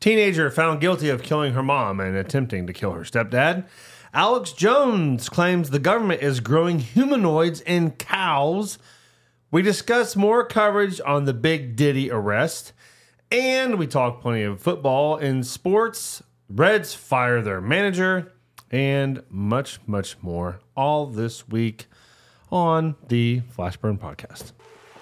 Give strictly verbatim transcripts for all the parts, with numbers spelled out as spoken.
Teenager found guilty of killing her mom and attempting to kill her stepdad. Alex Jones claims the government is growing humanoids in cows. We discuss more coverage on the Big Diddy arrest. And we talk plenty of football in sports. Reds fire their manager. And much, much more. All this week on the Flashburn Podcast.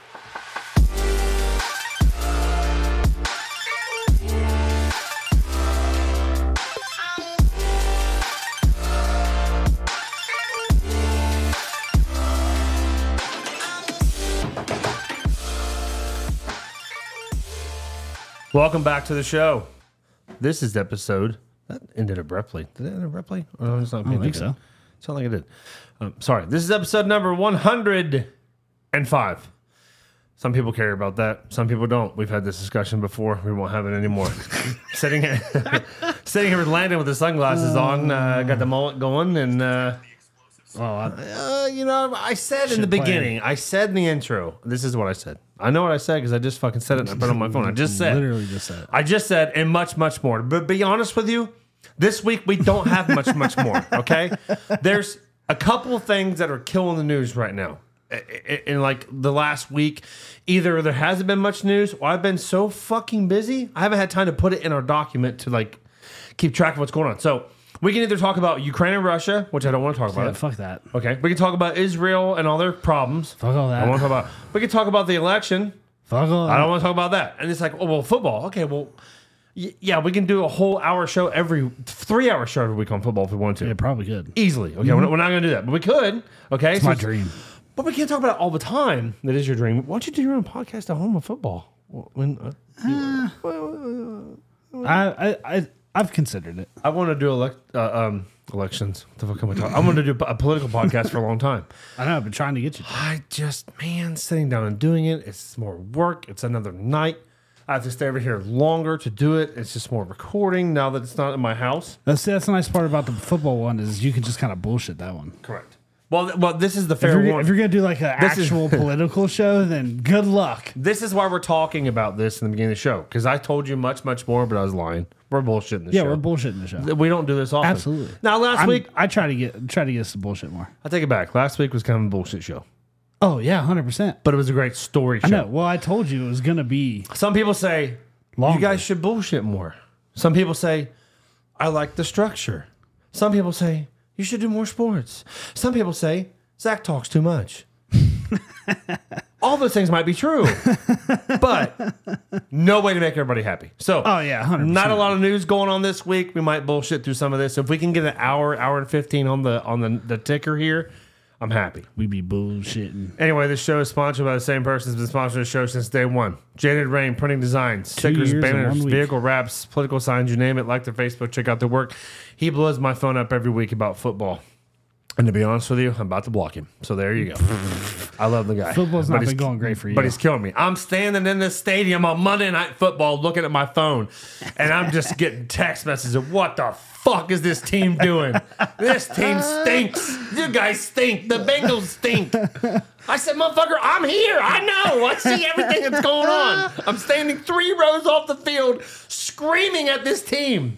Welcome back to the show. This is episode that ended abruptly. Did it end abruptly? Oh, it's not I don't think so. Sound like it did. Um, sorry. This is episode number one hundred five. Some people care about that. Some people don't. We've had this discussion before. We won't have it anymore. sitting here, sitting here with Landon with the sunglasses on. Uh, got the mullet going, and uh, Oh, I, uh, you know, I said in the Should play. beginning. I said in the intro. This is what I said. I know what I said because I just fucking said it and I put it on my phone. I just said. literally just said. I just said, and much, much more. But be honest with you, this week we don't have much, much more. Okay, there's a couple of things that are killing the news right now. In, in like the last week, either there hasn't been much news, or I've been so fucking busy, I haven't had time to put it in our document to like keep track of what's going on. So we can either talk about Ukraine and Russia, which I don't want to talk about. Yeah, fuck that. Okay, we can talk about Israel and all their problems. Fuck all that. I want to talk about. We can talk about the election. Fuck all that. I don't want to talk about that. And it's like, oh, well, football. Okay, well, y- yeah, we can do a whole hour show every, three hour show every week on football if we want to. Yeah, probably good. Easily. Okay, we're not, we're not going to do that, but we could. Okay. It's my dream. But we can't talk about it all the time. That is your dream. Why don't you do your own podcast at home of football? When uh, I, I, I, I've considered it. I want to do elect, uh, um, elections. What the fuck am I talking? I want to do a political podcast for a long time. I know. I've been trying to get you to. I just, man, sitting down and doing it, it's more work. It's another night. I have to stay over here longer to do it. It's just more recording now that it's not in my house. That's that's the nice part about the football one is you can just kind of bullshit that one. Correct. Well, th- well, this is the If fair you're, one. if you're gonna do like an This is- actual political show, then good luck. This is why we're talking about this in the beginning of the show, because I told you much, much more, but I was lying. We're bullshitting the Yeah, show. we're bullshitting the show. We don't do this often. Absolutely. Now, last I'm- week, I try to get try to get us to bullshit more. I take it back. Last week was kind of a bullshit show, Oh yeah, hundred percent. but it was a great story show. I know. Well, I told you it was gonna be Some people say, longer. you guys should bullshit more. Some people say, I like the structure. Some people say, you should do more sports. Some people say, Zach talks too much. All those things might be true, but no way to make everybody happy. So, Oh, yeah, one hundred percent. not a lot of news going on this week. We might bullshit through some of this. If we can get an hour, hour and fifteen on the on the, the ticker here, I'm happy. we be bullshitting. Anyway, this show is sponsored by the same person who's been sponsoring the show since day one. Jaded Rain, printing designs, stickers, years and banners, one week. vehicle wraps, political signs, you name it. Like their Facebook, check out their work. He blows my phone up every week about football. And to be honest with you, I'm about to block him. So there you go. I love the guy. Football's But not he's- been going great for you. But he's killing me. I'm standing in this stadium on Monday Night Football looking at my phone, and I'm just getting text messages of what the fuck is this team doing? This team stinks. You guys stink. The Bengals stink. I said, motherfucker, I'm here. I know. I see everything that's going on. I'm standing three rows off the field screaming at this team.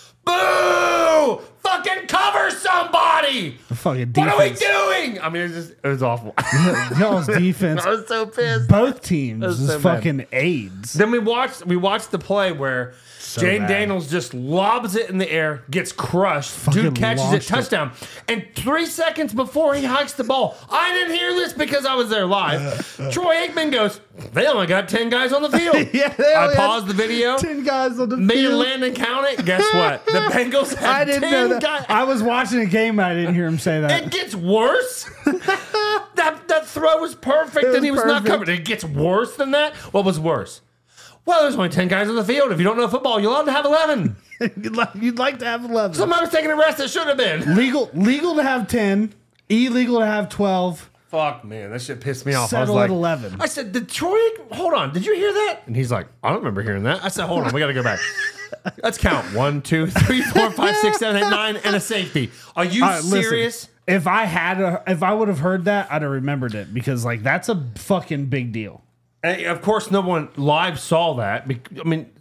Boo! Fucking cover somebody! The fucking What are we defense. doing? I mean, it was just it was awful. Y'all's defense. I was so pissed. Both teams was is so bad. fucking AIDS. Then we watched we watched the play where Jane bad. Daniels just lobs it in the air, gets crushed, Fucking dude catches it, launched it. touchdown. And three seconds before he hikes the ball, I didn't hear this because I was there live. Troy Aikman goes, they only got ten guys on the field. Yeah, they I only had paused the video. Ten guys on the Me and field. Landon count it. Guess what? The Bengals had I didn't ten know that. guys. I was watching a game. And I didn't hear him say that. It gets worse. that that throw was perfect, It and he was was not perfect. covered. It gets worse than that. What was worse? Well, there's only ten guys on the field. If you don't know football, you're allowed to have eleven. you'd, like, you'd like to have eleven. Somebody was taking a rest that should have been. legal, legal to have ten. Illegal to have twelve. Fuck, man, that shit pissed me off. Settle I was at like, eleven. I said, did Troy? Hold on, did you hear that? And he's like, I don't remember hearing that. I said, hold on, we got to go back. Let's count one, two, three, four, five, six, seven, eight, nine, and a safety. Are you All right, listen. serious? If I had a, if I would have heard that, I'd have remembered it because like that's a fucking big deal. And of course, no one live saw that. bec- I mean,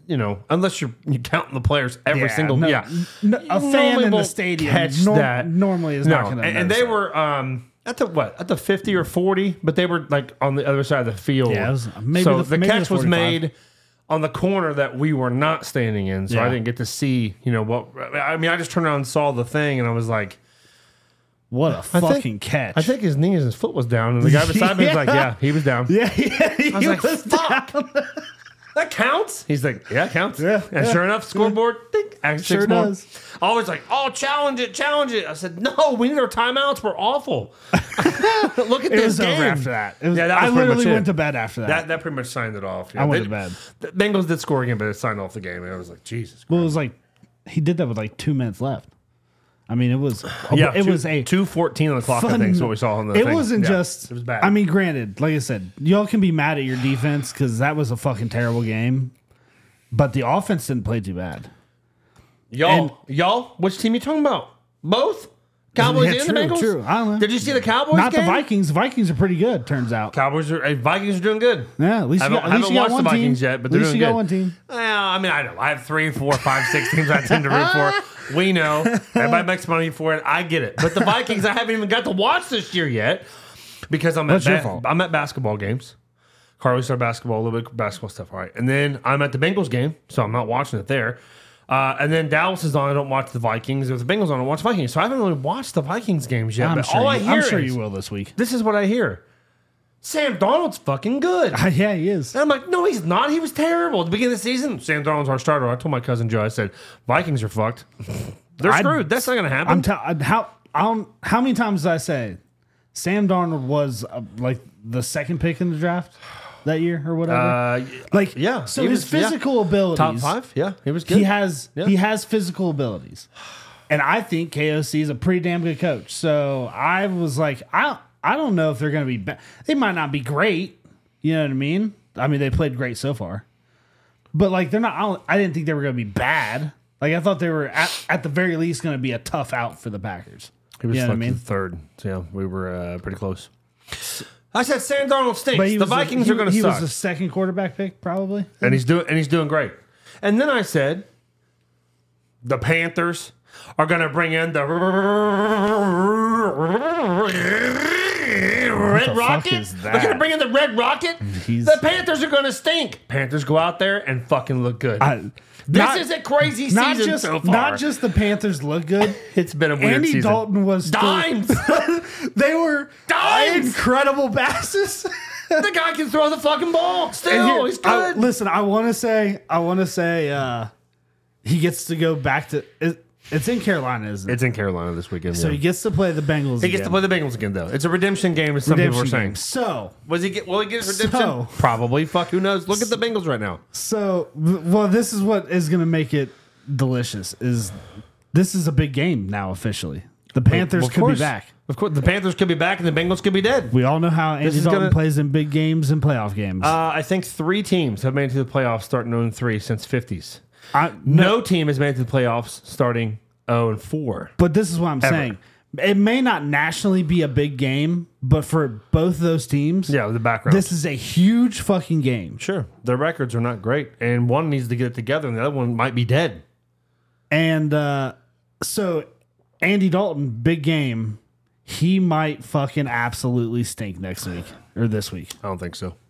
you know, unless you're you counting the players every Yeah, single no, yeah, no, a you fan normally in the won't stadium catch nor- that. normally is no, not going to. and, and they were um, at the what at the fifty or forty, but they were like on the other side of the field. Yeah, it was maybe so the- the, maybe catch the was forty-five. made on the corner that we were not standing in, so Yeah. I didn't get to see. You know what? I mean, I just turned around and saw the thing, and I was like. What a I think- fucking catch! I think his knee and his foot was down, and the guy beside me was like, Yeah. "Yeah, he was down." yeah, yeah, he I was like, was "Fuck, that counts." He's like, "Yeah, it counts." Yeah, and yeah. sure enough, scoreboard, ding, action Sure six more. does. I was like, "Oh, challenge it, challenge it." I said, "No, we need our timeouts. We're awful." Look at It this was game. over after that. It was, Yeah, that I was pretty literally much it. went to bed after that. That that pretty much signed it off. I went They- to bed. The Bengals did score again, but it signed off the game. And I was like, Jesus. Well, it was like he did that with like two minutes left. I mean, it was Yeah, it two, was a two fourteen on the clock. I fun- think is what we saw on the. It thing. wasn't Yeah, just. It was bad. I mean, granted, like I said, y'all can be mad at your defense because that was a fucking terrible game, but the offense didn't play too bad. y'all, y'all, which team you talking about? Both Cowboys Yeah, and true, the Bengals. true. I don't know. Did you see the Cowboys? Not game? the Vikings. The Vikings are pretty good. Turns out. Cowboys are hey, Vikings are doing good. Yeah, at least I you haven't, got, at least haven't you got watched one the Vikings team. yet, but at they're least doing you good. got one team. Well, I mean, I know. I have three, four, five, six teams I tend to root for. We know. Everybody makes money for it. I get it. But the Vikings, I haven't even got to watch this year yet because I'm at That's your ba- fault. I'm at basketball games. Carly started basketball, a little bit of basketball stuff. All right. And then I'm at the Bengals game, so I'm not watching it there. Uh, and then Dallas is on. I don't watch the Vikings. If the Bengals on, I don't watch the Vikings. So I haven't really watched the Vikings games yet. I'm but sure, all I you, hear I'm sure is, you will this week. this is what I hear. Sam Darnold's fucking good. Yeah, he is. And I'm like, no, he's not. He was terrible at the beginning of the season. Sam Darnold's our starter. I told my cousin Joe, I said, Vikings are fucked. They're I'd- screwed. That's not going to happen. I'm tell how I don't, how many times did I say Sam Darnold was uh, like the second pick in the draft that year or whatever? uh, like yeah, So he his was- yeah. physical abilities, top five. Yeah, he was good. he has Yeah. he has physical abilities, and I think K O C is a pretty damn good coach. So I was like, I I don't know if they're going to be. Ba- they might not be great. You know what I mean? I mean, they played great so far, but like they're not. I, don't, I didn't think they were going to be bad. Like I thought they were at, at the very least going to be a tough out for the Packers. he was you know what I selected mean? third. So yeah, we were uh, pretty close. I said Sam Darnold stinks. But he The was the- Vikings he- are going to He suck, was the second quarterback pick, probably. and he's doing and he's doing great. And then I said, the Panthers are going to bring in the Red fuck Rocket. is They're going to that? bring in the Red Rocket. He's- The Panthers are going to stink. Panthers go out there and fucking look good. I, this not, is a crazy not season just so far. not just the Panthers look good. It's been a weird Andy season. Dalton was still- Dimes. they were Dimes. incredible passes. The guy can throw the fucking ball. And Still, here- he's I- good. listen, I want to say, I want to say, uh, he gets to go back to. It, it's in Carolina, isn't it? It's in Carolina this weekend. So yeah. he gets to play the Bengals. He gets to play the Bengals again, though. It's a redemption game, as some people were redemption saying. game. So, Was he get? Will he get his redemption? So- Probably. Fuck. Who knows? Look at the Bengals right now. so well, this is what is going to make it delicious. Is this is a big game now officially? The Panthers Well, of could course. be back. Of course, the Panthers could be back, and the Bengals could be dead. We all know how Andy is Dalton gonna- plays in big games and playoff games. Uh, I think three teams have made it to the playoffs starting zero and three since fifties. I, No team has made it to the playoffs starting zero and four. But this is what I'm saying. It may not nationally be a big game, but for both of those teams, Yeah, the background. this is a huge fucking game. Sure, their records are not great, and one needs to get it together, and the other one might be dead. And uh, so Andy Dalton, big game, he might fucking absolutely stink next week or this week. I don't think so.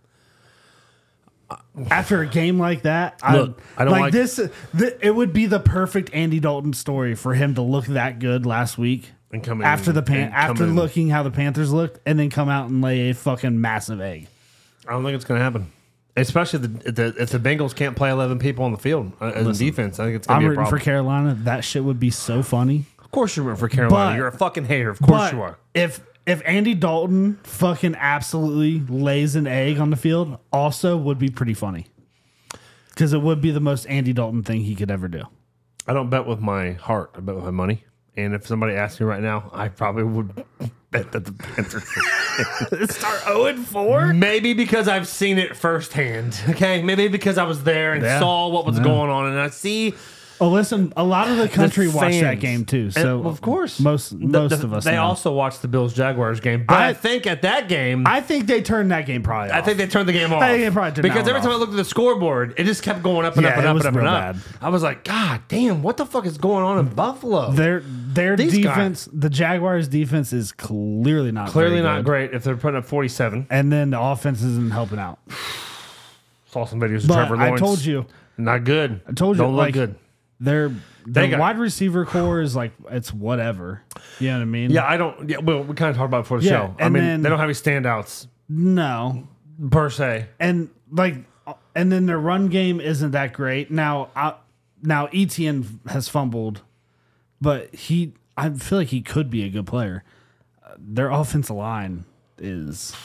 After a game like that, Look, I don't like, like- this. Th- it would be the perfect Andy Dalton story for him to look that good last week. And come in after the pan- and come after in- looking how the Panthers looked, and then come out and lay a fucking massive egg. I don't think it's going to happen. Especially if the, if the if the Bengals can't play eleven people on the field uh, as a defense. I think it's going I'm to be a rooting problem. for Carolina. That shit would be so funny. Of course you're rooting for Carolina. But- you're a fucking hater. Of course But you are. if if Andy Dalton fucking absolutely lays an egg on the field, also would be pretty funny. Because it would be the most Andy Dalton thing he could ever do. I don't bet with my heart. I bet with my money. And if somebody asked me right now, I probably would bet that the Panthers Start oh and four? Maybe because I've seen it firsthand. Okay, maybe because I was there and Yeah. saw what was Yeah. going on, and I see Oh, listen, a lot of the country The watched that fans. game too. And, So well, of course, most The- most the- of us. They know. also watched the Bills Jaguars game, but I, I- think at that game, I, I think they turned that game probably. Off. think they turned the game off. I think they probably turned because that every one time I off. looked at the scoreboard, it just kept going up and Yeah, up and it up was and up and real up. bad. I was like, God damn, what the fuck is going on in Buffalo? Their their These defense, the Jaguars' defense is clearly not Clearly very not good. great if they're putting up forty-seven. And then the offense isn't helping out. Saw some videos of But Trevor I Lawrence. told you, Not good. I told you, Don't look like good. their They their got- wide receiver core is like it's whatever. You know what I mean? Yeah, I don't. Yeah, well, we kind of talked about it before the Yeah, show. I and mean, then- they don't have any standouts No, per se. and like, and then their run game isn't that great. Now, I, now Etienne has fumbled, but he, I feel like he could be a good player. Uh, their offensive line is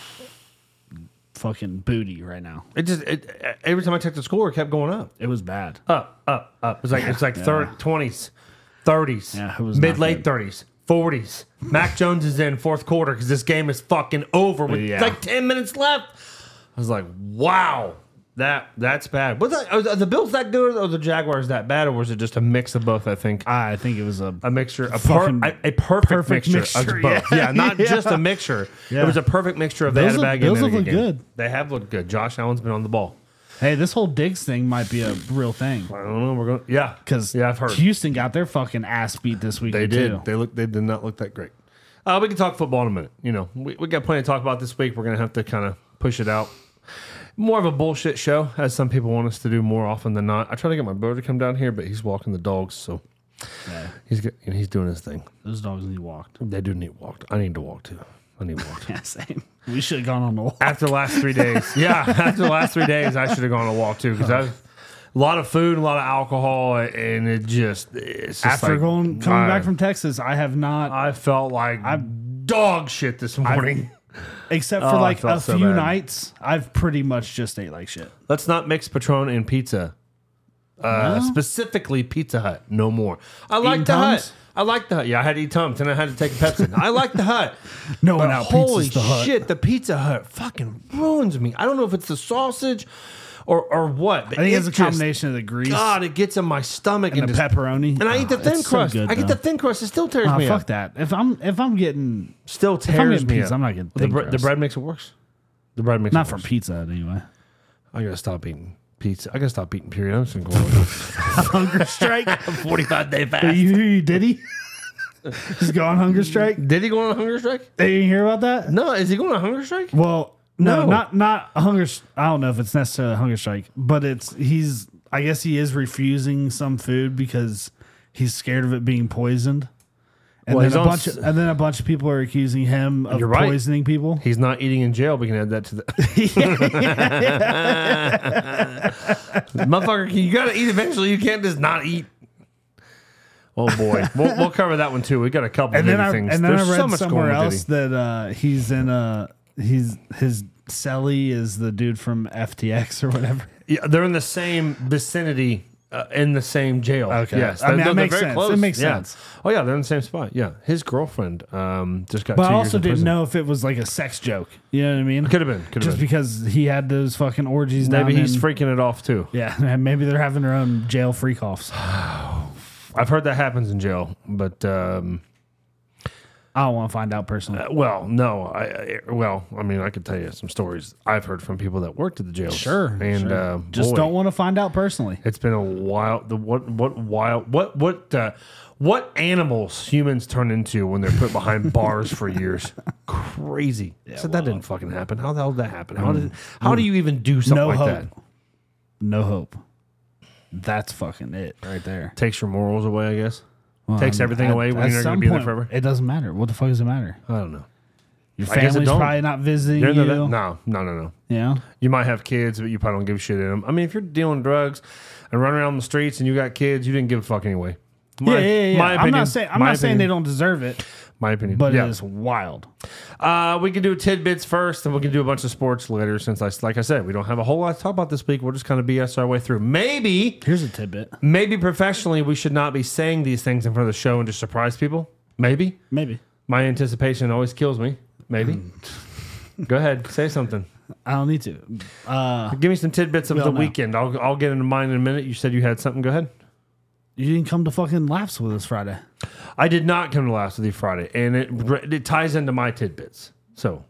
fucking booty right now. It just it, every time I checked the score, it kept going up, It was bad. up, up, up. It's like it's like third twenties, thirties, Yeah, it was not mid late good. thirties, forties. Mac Jones is in fourth quarter because this game is fucking over with Yeah. like ten minutes left. I was like, wow. That that's bad. Was that, are the Bills that good or the Jaguars that bad, or was it just a mix of both? I think I think it was a a mixture, a, per, Fucking a, a perfect, perfect mixture, mixture, of both. Yeah, yeah. not Yeah. just a mixture. Yeah. It was a perfect mixture of they Bills had a look- bad game. Bills and a look good game. good. They have looked good. Josh Allen's been on the ball. Hey, this whole Diggs thing might be a real thing I don't know. We're going. Yeah, because yeah, I've heard Houston got their fucking ass beat this week. they did. Too. They look. They did not look that great. Uh, we can talk football in a minute. You know, we we got plenty to talk about this week. We're gonna have to kind of push it out. More of a bullshit show, as some people want us to do more often than not. I try to get my brother to come down here, but he's walking the dogs, so Yeah, he's get, and he's doing his thing. those dogs need walked. They do need walked. I need to walk too. I need walked. Yeah, same. We should have gone on the walk. After the last three days, yeah, after the last three days, I should have gone on a walk too because I. A lot of food, a lot of alcohol, and it just it's just After like, going coming I, back from Texas, I have not, I felt like dog shit this morning. except Oh, for I like felt a so few bad. nights, I've pretty much just ate like shit. Let's not mix Patron and pizza. Uh, Specifically, Pizza Hut. No more. I like Eating the Tums? Hut. I like the Hut. Yeah, I had to eat Tums, and I had to take a Pepsi. I like the Hut. No one But out holy pizzas the Hut. shit, the Pizza Hut fucking ruins me. I don't know if it's the sausage or or what. But I think it's it a just- combination of the grease God, it gets in my stomach and, and the just- pepperoni, and I eat the Oh, thin it's so crust. good, I get though. the thin crust. It still tears Oh, me fuck up. that. If I'm if I'm getting Still I'm tears getting me pizza, up. I'm not getting the, thin bre- the crust. bread makes it worse. The bread makes not it from worse. Pizza Hut anyway. I gotta stop eating pizza. I gotta stop eating. Period. I'm just gonna go on Hunger strike. a forty-five day Are fast. you, you did he? Just go on hunger strike. Did he go on a hunger strike? They didn't hear about that. No, is he going on a hunger strike? Well, no, No. not not a hunger. s- I don't know if it's necessarily a hunger strike, but it's he's. I guess he is refusing some food because he's scared of it being poisoned. And Well, then he's a on bunch, s- of, and then a bunch of people are accusing him of You're right. poisoning people. He's not eating in jail. We can add that to the motherfucker. You gotta eat eventually. You can't just not eat. Oh boy, we'll, we'll cover that one too. We got a couple And then Diddy I things. and then There's I read so much somewhere going with else Diddy. that uh, he's in a he's his celly is the dude from F T X or whatever. Yeah, they're in the same vicinity, uh, in the same jail. Okay. Yes, I mean, They're- that they're makes very sense. close. It makes Yeah. sense. Oh yeah, they're in the same spot. Yeah, his girlfriend um, just got. But two I years also in didn't prison. know if it was like a sex joke. You know what I mean? Could have been. Could have Just been. because he had those fucking orgies. Maybe down he's in- freaking it off too. Yeah, and maybe they're having their own jail freak offs. I've heard that happens in jail, but um, I don't want to find out personally. uh, well, no. I, I well, I mean, I could tell you some stories I've heard from people that worked at the jails. and sure. Uh, Just boy, don't want to find out personally. It's been a while. The what what wild what what uh, what animals humans turn into when they're put behind bars for years? Crazy. I said that didn't fucking happen. How the hell did that happen? How did how do you even do something No like hope. that? No hope. That's fucking it right there. Takes your morals away, I guess. Well, Takes I mean, everything at- away when at you're some going to be there point, forever. It doesn't matter. What the fuck does it matter? I don't know. Your I guess it family's don't. probably not visiting They're you. not that- no, no, no, no. Yeah. You might have kids, but you probably don't give a shit in them. I mean, if you're dealing drugs and running around the streets and you got kids, you didn't give a fuck anyway. My, yeah, yeah, yeah. My opinion. I'm not saying I'm my not saying they opinion. don't deserve it, My opinion. but yeah. it is wild. Uh, we can do tidbits first, and we can do a bunch of sports later. Since, I, like I said, we don't have a whole lot to talk about this week. We'll just kind of B S our way through. Maybe, Here's a tidbit. maybe professionally, we should not be saying these things in front of the show and just surprise people. Maybe. Maybe. My anticipation always kills me. Maybe. Go ahead, say something. I don't need to. Uh, Give me some tidbits of We the all know. weekend. I'll I'll get into mine in a minute. You said you had something. Go ahead. you didn't come to fucking laughs with us Friday. I did not come to Laughs with You Friday, and it it ties into my tidbits. So,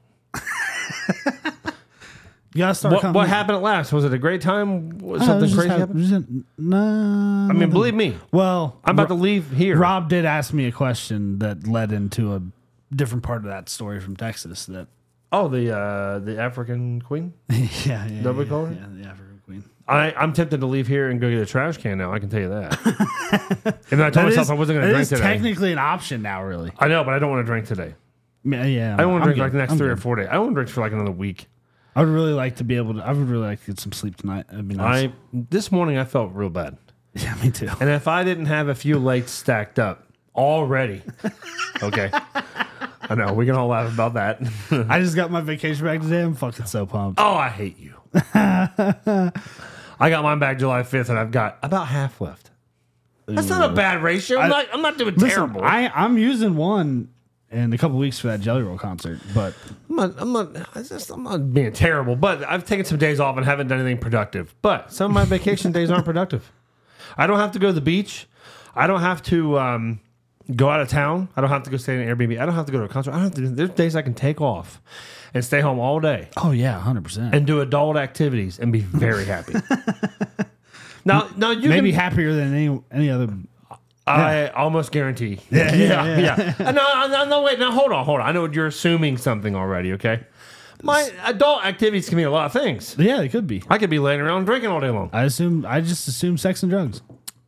you gotta start what, coming. what happened at Laughs? Was it a great time? Was Uh, something just crazy had- happened? just- nah, I mean, believe me, well, I'm about to leave here. Rob did ask me a question that led into a different part of that story from Texas. That Oh, the uh, the African Queen. yeah, yeah, That we yeah, call her? yeah, the African Queen. I, I'm tempted to leave here and go get a trash can now. I can tell you that. And I told That myself is- I wasn't going to that drink is today. technically an option now, really. I know, but I don't want to drink today. Yeah, yeah. I don't want to I'm drink good. like the next I'm three good. or four days. I don't want to drink for like another week. I would really like to be able to. I would really like to get some sleep tonight. That'd be nice. I this morning I felt real bad, yeah, me too. and if I didn't have a few lights stacked up already, okay. I know we can all laugh about that. I just got my vacation back today. I'm fucking so pumped. Oh, I hate you. I got mine back July fifth, and I've got about half left. That's not a bad ratio. I'm I- not. I'm not doing Listen, terrible. I I'm using one in a couple weeks for that Jelly Roll concert, but I'm not. I'm not. I just, I'm not being terrible. But I've taken some days off and haven't done anything productive. But some of my vacation days aren't productive. I don't have to go to the beach. I don't have to um, go out of town. I don't have to go stay in an Airbnb. I don't have to go to a concert. I don't have to. There's days I can take off and stay home all day oh yeah, one hundred percent. and do adult activities and be very happy. now, now you Maybe can, happier than any any other. I almost guarantee. Yeah, yeah, yeah. Uh, no, no, no, wait. Now, hold on, hold on. I know you're assuming something already, okay? My adult activities can mean a lot of things. Yeah, it could be. I could be laying around drinking all day long. I assume. I just assume sex and drugs.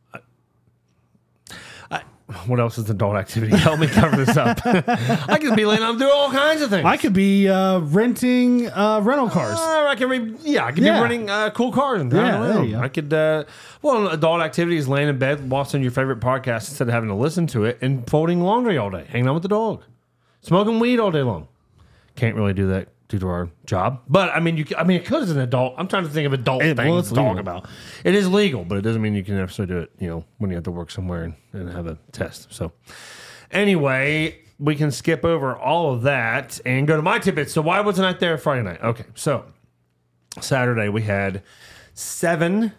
What else is adult activity? Help me cover this up. I could be laying around doing all kinds of things. I could be uh, renting uh, rental cars. Uh, I can re- yeah, I could Yeah. be renting uh, cool cars and driving Yeah, there around. you go. I could, uh, well, adult activity is laying in bed, watching your favorite podcast instead of having to listen to it, and folding laundry all day, hanging out with the dog, smoking weed all day long. Can't really do that due to our job, but I mean, you. Can, I mean, it could as an adult. I'm trying to think of adult It- well, things it's to talk legal. about. It is legal, but it doesn't mean you can necessarily do it. You know, when you have to work somewhere and, and have a test. So, anyway, we can skip over all of that and go to my tidbits. So, why wasn't I there Friday night? Okay, so Saturday we had seven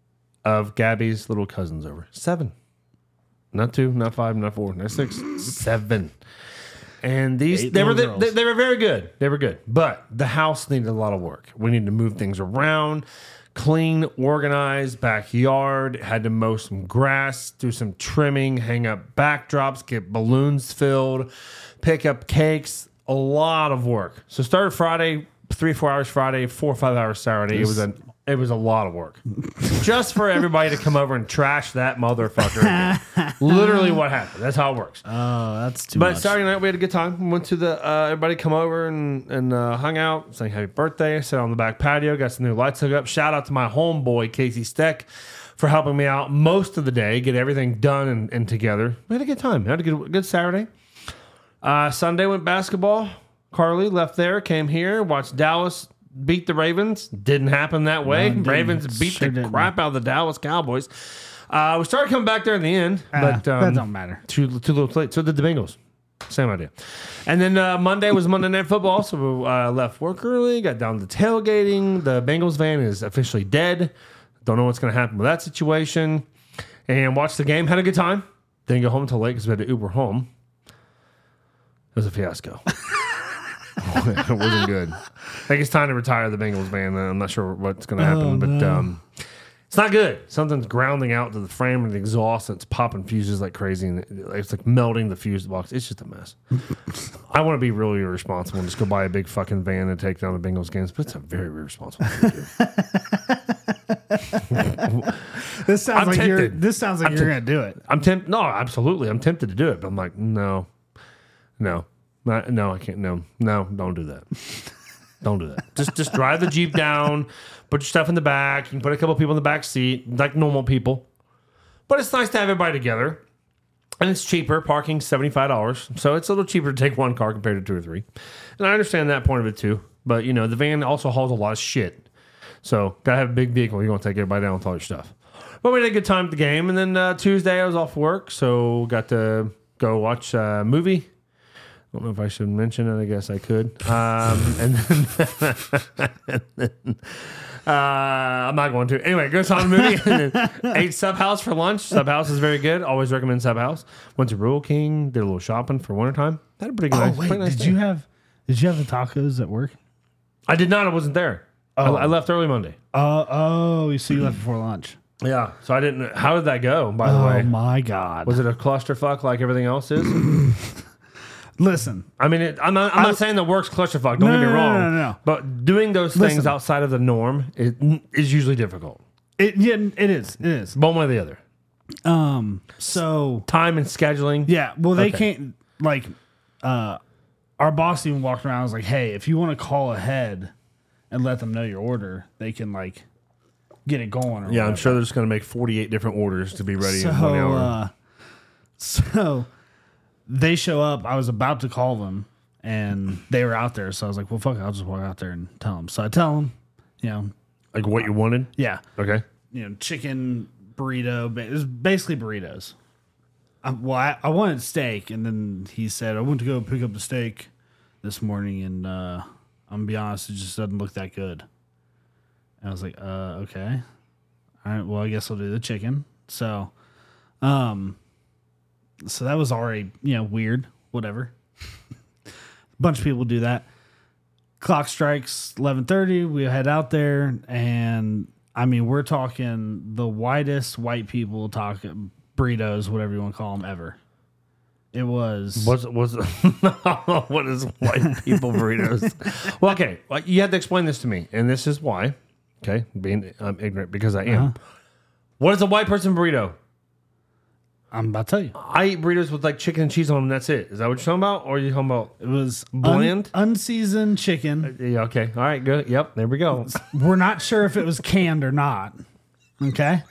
of Gabby's little cousins over. Seven, not two, not five, not four, not six, seven. And these Eight they were little they, girls. they were very good. They were good, but the house needed a lot of work. We needed to move things around, clean, organize, backyard. Had to mow some grass, do some trimming, hang up backdrops, get balloons filled, pick up cakes. A lot of work. So started Friday, three four hours Friday, four or five hours Saturday. It was a it was a lot of work, just for everybody to come over and trash that motherfucker. again. Literally, what happened? That's how it works. Oh, that's too But much. Saturday night we had a good time. We went to the uh, everybody come over and and uh, hung out, sang happy birthday, sat on the back patio, got some new lights hooked up. Shout out to my homeboy Casey Steck for helping me out most of the day, get everything done and, and together. We had a good time. We had a good good Saturday. Uh, Sunday went basketball. Carly left there, came here, watched Dallas beat the Ravens. Didn't happen that way. No, it didn't. Ravens beat Sure the didn't. crap out of the Dallas Cowboys. Uh, we started coming back there in the end, Ah, but um, that don't matter. Too too little late. So did the Bengals. Same idea. And then uh, Monday was Monday Night Football, so we uh, left work early, got down to tailgating. The Bengals van is officially dead. Don't know what's going to happen with that situation. And watched the game. Had a good time. Didn't go home until late because we had to Uber home. It was a fiasco. It wasn't good. I think it's time to retire the Bengals van. I'm not sure what's going to happen, Oh, but no. um, it's not good. Something's grounding out to the frame and the exhaust, and it's popping fuses like crazy, and it's like melting the fuse box. It's just a mess. I want to be really irresponsible and just go buy a big fucking van and take down the Bengals games, but it's a very irresponsible thing to do. This sounds I'm like you're. tempted. This sounds like I'm you're temp- gonna do it. I'm tempted. No, absolutely. I'm tempted to do it, but I'm like, no, no, not, no, I can't. No, no, don't do that. Don't do that. Just, just drive the Jeep down, put your stuff in the back. You can put a couple people in the back seat, like normal people. But it's nice to have everybody together, and it's cheaper. Parking seventy-five dollars, so it's a little cheaper to take one car compared to two or three. And I understand that point of it too. But you know, the van also hauls a lot of shit, so gotta have a big vehicle. You're gonna take everybody down with all your stuff. But we had a good time at the game, and then uh, Tuesday I was off work, so got to go watch a movie. don't know if I should mention it. I guess I could. Um, and then, and then uh, I'm not going to. Anyway, go saw the movie. And then ate Sub House for lunch. Sub House is very good. Always recommend Sub House. Went to Rural King. Did a little shopping for wintertime. Had a pretty good. Oh nice, wait, pretty nice did day. you have did you have the tacos at work? I did not. I wasn't there. Oh. I, I left early Monday. Uh, oh, you see, you left before lunch. Yeah. So I didn't. How did that go? By the Oh way, my god! was it a clusterfuck like everything else is? Listen, I mean, it, I'm not. I'm I- not saying the work's clusterfuck. Don't No, get me no, no, wrong. no, no, no. But doing those things Listen. outside of the norm is, is usually difficult. it yeah, it is, it is. One way or the other. Um, so Time and scheduling. yeah, well, they Okay. can't like. Uh, our boss even walked around. and was like, "Hey, if you want to call ahead and let them know your order, they can like get it going." Or Yeah, I'm whatever." sure they're just going to make forty-eight different orders to be ready So, in one hour. uh, so they show up. I was about to call them, and they were out there. So I was like, "Well, fuck it, I'll just walk out there and tell them." So I tell them, you know, Like what you wanted. yeah, Okay. you know, chicken burrito. ba- It was basically burritos. Um, well, I, I wanted steak, and then he said I went to go pick up the steak this morning, and uh, I'm gonna be honest, it just doesn't look that good. And I was like, uh, okay, all right, well, I guess I'll do the chicken. So, um, so that was already, you know, weird. Whatever. A bunch of people do that. Clock strikes eleven thirty. We head out there, and I mean, we're talking the whitest white people talking burritos, whatever you want to call them, ever. It was. Was was what is white people burritos? Well, okay, well, you had to explain this to me, and this is why. Okay, being um, ignorant because I am. Uh-huh. What is a white person burrito? I'm about to tell you. I eat burritos with like chicken and cheese on them. And that's it. Is that what you're talking about, or are you talking about? It was Bland? un- unseasoned chicken. Yeah. Okay. All right. Good. Yep. There we go. We're not sure if it was canned or not. Okay.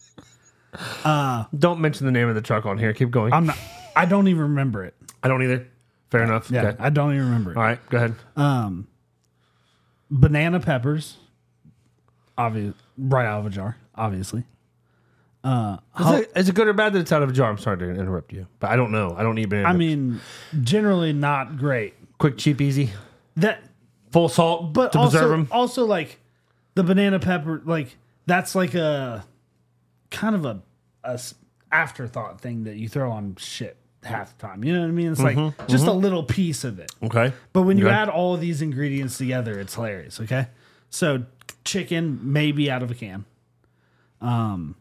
Don't mention the name of the truck on here. Keep going. I'm not. I don't even remember it. I don't either. Fair enough. Yeah, Okay. I don't even remember it. All right. Go ahead. Um, banana peppers, obvious, right out of a jar, obviously. Uh, Is it, is it good or bad that it's out of a jar? I'm sorry to interrupt you, but I don't know. I don't eat banana. I peppers. mean, generally not great. quick, cheap, easy, That, full salt, but to also, preserve them. also like the banana pepper, like that's like a kind of a, a s- afterthought thing that you throw on shit half the time. You know what I mean? It's like just a little piece of it. Okay. But when you Okay. add all of these ingredients together, it's hilarious. Okay, so chicken maybe out of a can, um,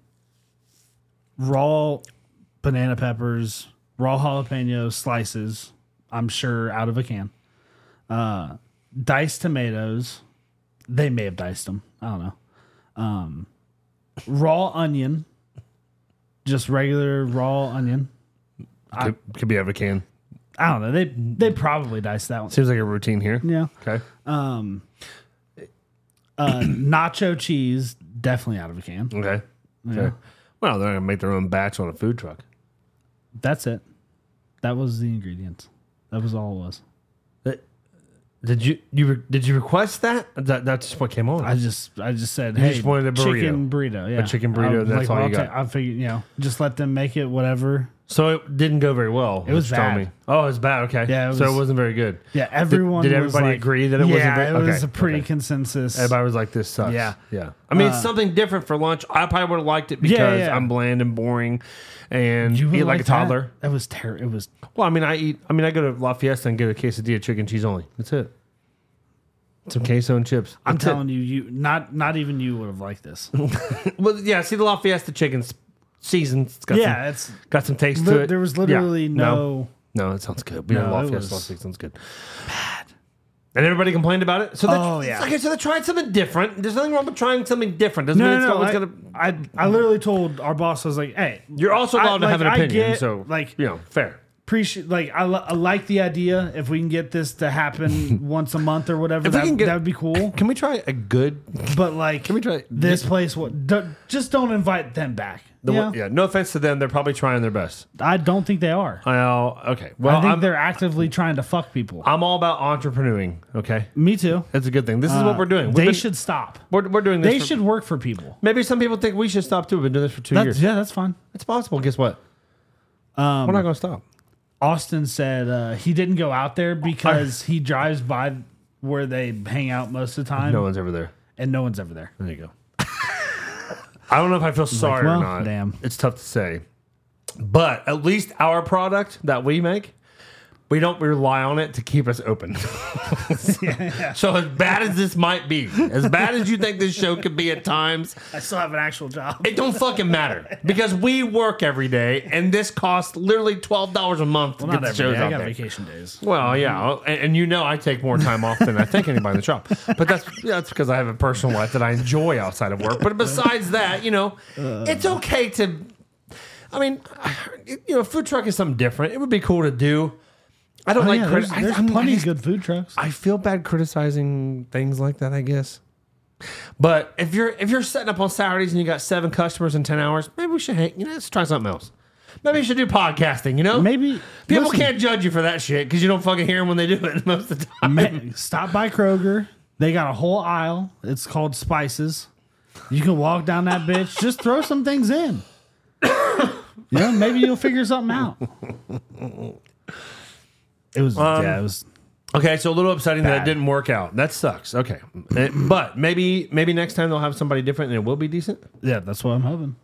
raw banana peppers, raw jalapeno slices. I'm sure out of a can. Uh, diced tomatoes. They may have diced them. I don't know. Um, raw onion, just regular raw onion. Could, could be out of a can. I don't know. They they probably diced that one. Seems like a routine here. Yeah. Okay. Um, uh, nacho cheese, definitely out of a can. Okay. Okay. Well, they're gonna make their own batch on a food truck. That's it. That was the ingredients. That was all it was. Did you you re, did you request that? that? That's just what came on. I just I just said, You hey, just wanted a burrito. chicken burrito. Yeah, chicken burrito, I was that's all well, you I'll got. ta- I figured, you know, just let them make it whatever. So it didn't go very well. It was what you're telling bad. Me. Oh, it was bad. Okay. Yeah, it so it was- wasn't very good. Yeah, everyone. did was everybody like- agree that it wasn't yeah, very- it was okay, a pretty okay. consensus. Everybody was like, "This sucks." Yeah. Yeah. I mean, Uh, it's something different for lunch. I probably would have liked it because Yeah, yeah. I'm bland and boring, and You eat would like a that? toddler. That was terrible. It was. Well, I mean, I eat. I mean, I go to La Fiesta and get a quesadilla, chicken, cheese only. That's it. Some queso and chips. I'm That's it. telling you, you not not even you would have liked this. Well, yeah. See the La Fiesta chicken's seasoned. It's got yeah, some, it's got some taste li- to it. there was Yeah. literally no. No, that sounds good. We No, had La it Fiesta was last week. Sounds good. Bad. And everybody complained about it. So Oh, they, yeah. Okay, so they tried something different. There's nothing wrong with trying something different. Doesn't No, mean no, it's no. always I, gonna. I, I literally told our boss, I was like, "Hey, You're also allowed I- to have an like, I opinion. get, so, like, you know, fair. appreciate like I, li- I like the idea if we can get this to happen once a month or whatever. If we That, can get- that would be cool. Can we try a good? But like, Can we try this place? What? Don't, just don't invite them back. The, you know? Yeah. No offense to them. They're probably trying their best. I don't think they are. Well, okay. Well, I think I'm, they're actively trying to fuck people. I'm all about entrepreneuring. Okay, Me too. that's a good thing. This is Uh, what we're doing. We've They been- should stop. We're, we're doing this. They for- should work for people. Maybe some people think we should stop too. We've been doing this for two That's, years. yeah, that's fine. It's possible. Guess what? Um, We're not going to stop. Austin said uh, he didn't go out there because he drives by where they hang out most of the time, No one's ever there. and no one's ever there. There you go. I don't know if I feel sorry well, or not. damn. It's tough to say. But at least our product that we make, we don't rely on it to keep us open. So as bad as this might be, as bad as you think this show could be at times, I still have an actual job. it don't fucking matter because we work every day, and this costs literally twelve dollars a month to Well, get not the every shows day. I out got there. vacation days. Well, yeah, and, and you know I take more time off than I think anybody in the shop. But that's yeah, that's because I have a personal life that I enjoy outside of work. But besides that, you know, it's okay to. I mean, you know, a food truck is something different. It would be cool to do. I don't Oh, like. yeah, criti- there's I- there's I'm- I plenty just- of good food trucks. I feel bad criticizing things like that, I guess. But if you're if you're setting up on Saturdays and you got seven customers in ten hours, maybe we should hang, you know, let's try something else. Maybe you should do podcasting, you know? Maybe People listen, can't judge you for that shit because you don't fucking hear them when they do it most of the time. ma- stop by Kroger. They got a whole aisle. It's called Spices. You can walk down that bitch. Just throw some things in. You know, maybe you'll figure something out. It was Um, yeah, it was Okay, so a little upsetting that it Bad. didn't work out. That sucks. Okay. Eh, But maybe maybe next time they'll have somebody different and it will be decent. yeah. That's what I'm hoping.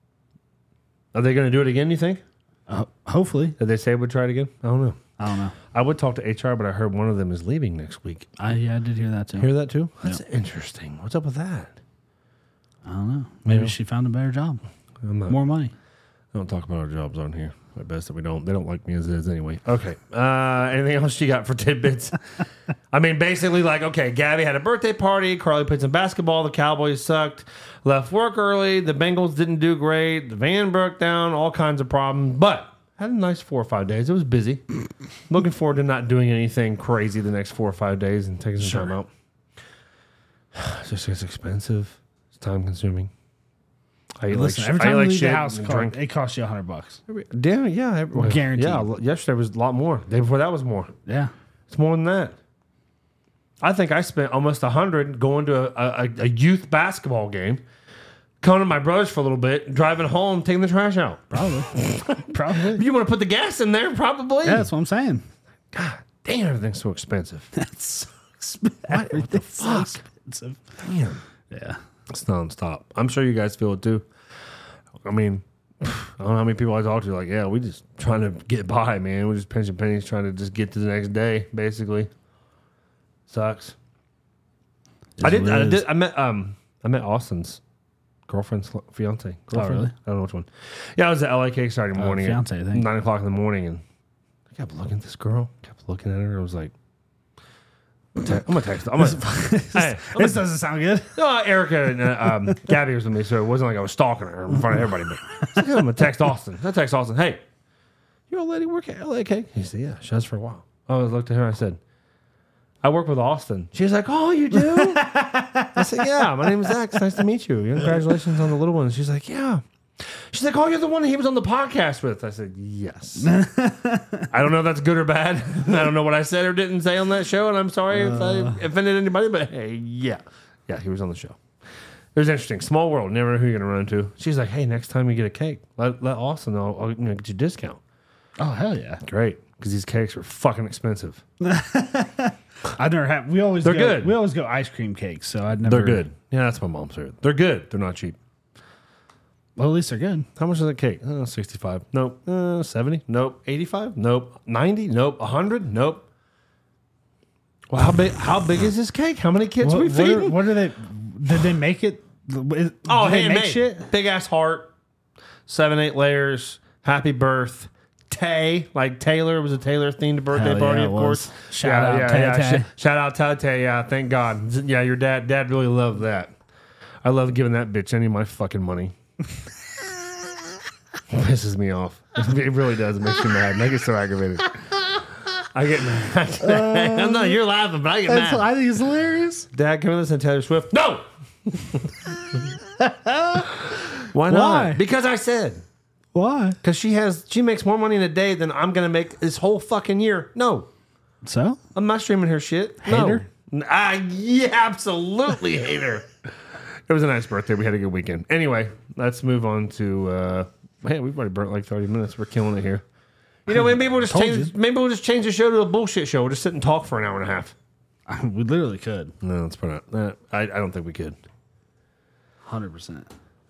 Are they going to do it again, you think? Uh, hopefully, Did they say it would try it again? I don't know. I don't know. I would talk to H R, but I heard one of them is leaving next week. I yeah, I did hear that too. Hear that too? That's interesting. What's up with that? I don't know. Maybe Yeah. she found a better job, I'm not, more money. I don't talk about our jobs on here. I best that we don't. They don't like me as is anyway. Okay. Uh, anything else you got for tidbits? I mean, basically, like, okay, Gabby had a birthday party. Carly played some basketball. The Cowboys sucked. Left work early. The Bengals didn't do great. The van broke down. All kinds of problems. But had a nice four or five days. It was busy. Looking forward to not doing anything crazy the next four or five days and taking some Sure. time out. It's just it's expensive. It's time consuming. I eat Listen, like, every sh- I time eat you like leave shit the house, and car, drink. it costs you a hundred bucks. Yeah, yeah, every- Guaranteed. Yeah, l- yesterday was a lot more. Day before that was more. Yeah, It's more than that. I think I spent almost a hundred going to a, a, a youth basketball game, coming to my brother's for a little bit, driving home, taking the trash out. probably, probably. You want to put the gas in there, probably. Yeah, that's what I'm saying. God damn, everything's so expensive. That's so expensive. What, what the fuck? So expensive. Damn, Yeah. it's nonstop. I'm sure you guys feel it too. I mean, I don't know how many people I talk to. Like, yeah, we just trying to get by, man. We're just pinching pennies, trying to just get to the next day. Basically, sucks. I did. what I it did. is. I met. Um. I met Austin's girlfriend's fiance. Girlfriend. really? I don't know which one. Yeah, I was at L A Cake Saturday morning. at fiance, I think. Nine o'clock in the morning, and I kept looking at this girl. Kept looking at her. I was like, I'm gonna te- I'm gonna text. her. I'm gonna. Hey, I'm This doesn't sound good. no, Erica and uh, um, Gabby was with me, so it wasn't like I was stalking her in front of everybody. But I was like, I'm gonna text Austin. I text Austin, hey, you a lady work at L A Cake? He said, yeah, she has for a while. I was looked at her. I said, I work with Austin. She's like, oh, you do? I said, yeah. My name is Zach. It's nice to meet you. Congratulations on the little one. She's like, yeah. She's like, oh, you're the one he was on the podcast with. I said, yes. I don't know if that's good or bad. I don't know what I said or didn't say on that show, and I'm sorry if I offended anybody, but hey, yeah. Yeah, he was on the show. It was interesting. Small world. Never know who you're going to run into. She's like, hey, next time you get a cake, let, let Austin know. I'll you know, get you a discount. Oh hell yeah! Great, because these cakes are fucking expensive. I never have. We always They're go, good. We always go ice cream cakes. So I'd never. They're good. Yeah, that's my mom's favorite. They're good. They're not cheap. Well, at least they're good. How much is a cake? Oh, sixty-five. Nope. Uh, seventy. Nope. eighty-five. Nope. ninety. Nope. one hundred. Nope. Well, how big? How big is this cake? How many kids What, we what, are, feeding? what are they? Did they make it? Did Oh, they handmade. make shit? Big ass heart. Seven, eight layers. Happy birth. Tay, like Taylor, it was a Taylor themed birthday Hell party, yeah, of it course. was. Shout out Tay yeah. Tay. Sh- shout out Tay Tay. Yeah, thank God. Yeah, your dad, dad really loved that. I love giving that bitch any of my fucking money. Pisses me off. It really does. It makes me mad. And I get so aggravated. I get mad. Uh, no, you're laughing, but I get mad. I think it's hilarious. Dad, can we listen to Taylor Swift? No. Why not? Why? Because I said. Why? Because she has, she makes more money in a day than I'm gonna make this whole fucking year. No, So I'm not streaming her shit. Hate no. her? I yeah, absolutely hate her. It was a nice birthday. We had a good weekend. Anyway, let's move on to. Uh, man, we've already burnt like thirty minutes. We're killing it here. You know, maybe we'll just Told change. you. Maybe we'll just change the show to a bullshit show. We'll just sit and talk for an hour and a half. We literally could. No, that's probably not. Uh, I, I don't think we could. one hundred percent.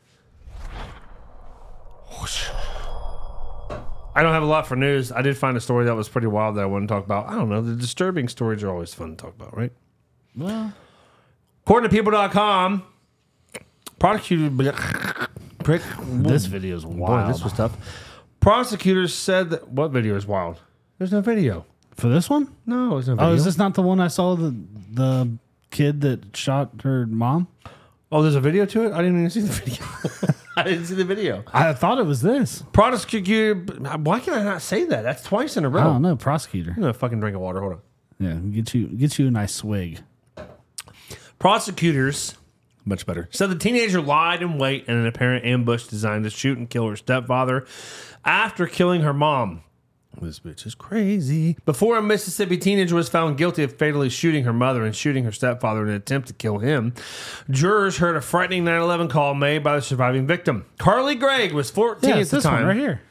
I don't have a lot for news. I did find a story that was pretty wild that I want to talk about. I don't know. The disturbing stories are always fun to talk about, right? Well, According to people dot com, prosecutor. this video is wild. Boy, this was tough. Prosecutors said that. What video is wild? There's no video. For this one? No, there's no video. Oh, is this not the one I saw the the kid that shot her mom? Oh, there's a video to it? I didn't even see the video. I didn't see the video. I thought it was this. Prosecutor. Why can I not say that? That's twice in a row. I don't know, prosecutor. I'm gonna fucking drink of water. Hold on. Yeah, get you get you a nice swig. Prosecutors, much better, said the teenager lied in wait in an apparent ambush designed to shoot and kill her stepfather after killing her mom. This bitch is crazy. Before a Mississippi teenager was found guilty of fatally shooting her mother and shooting her stepfather in an attempt to kill him, jurors heard a frightening nine eleven call made by the surviving victim. Carly Gregg was fourteen Yeah, at it's the this time. one right here.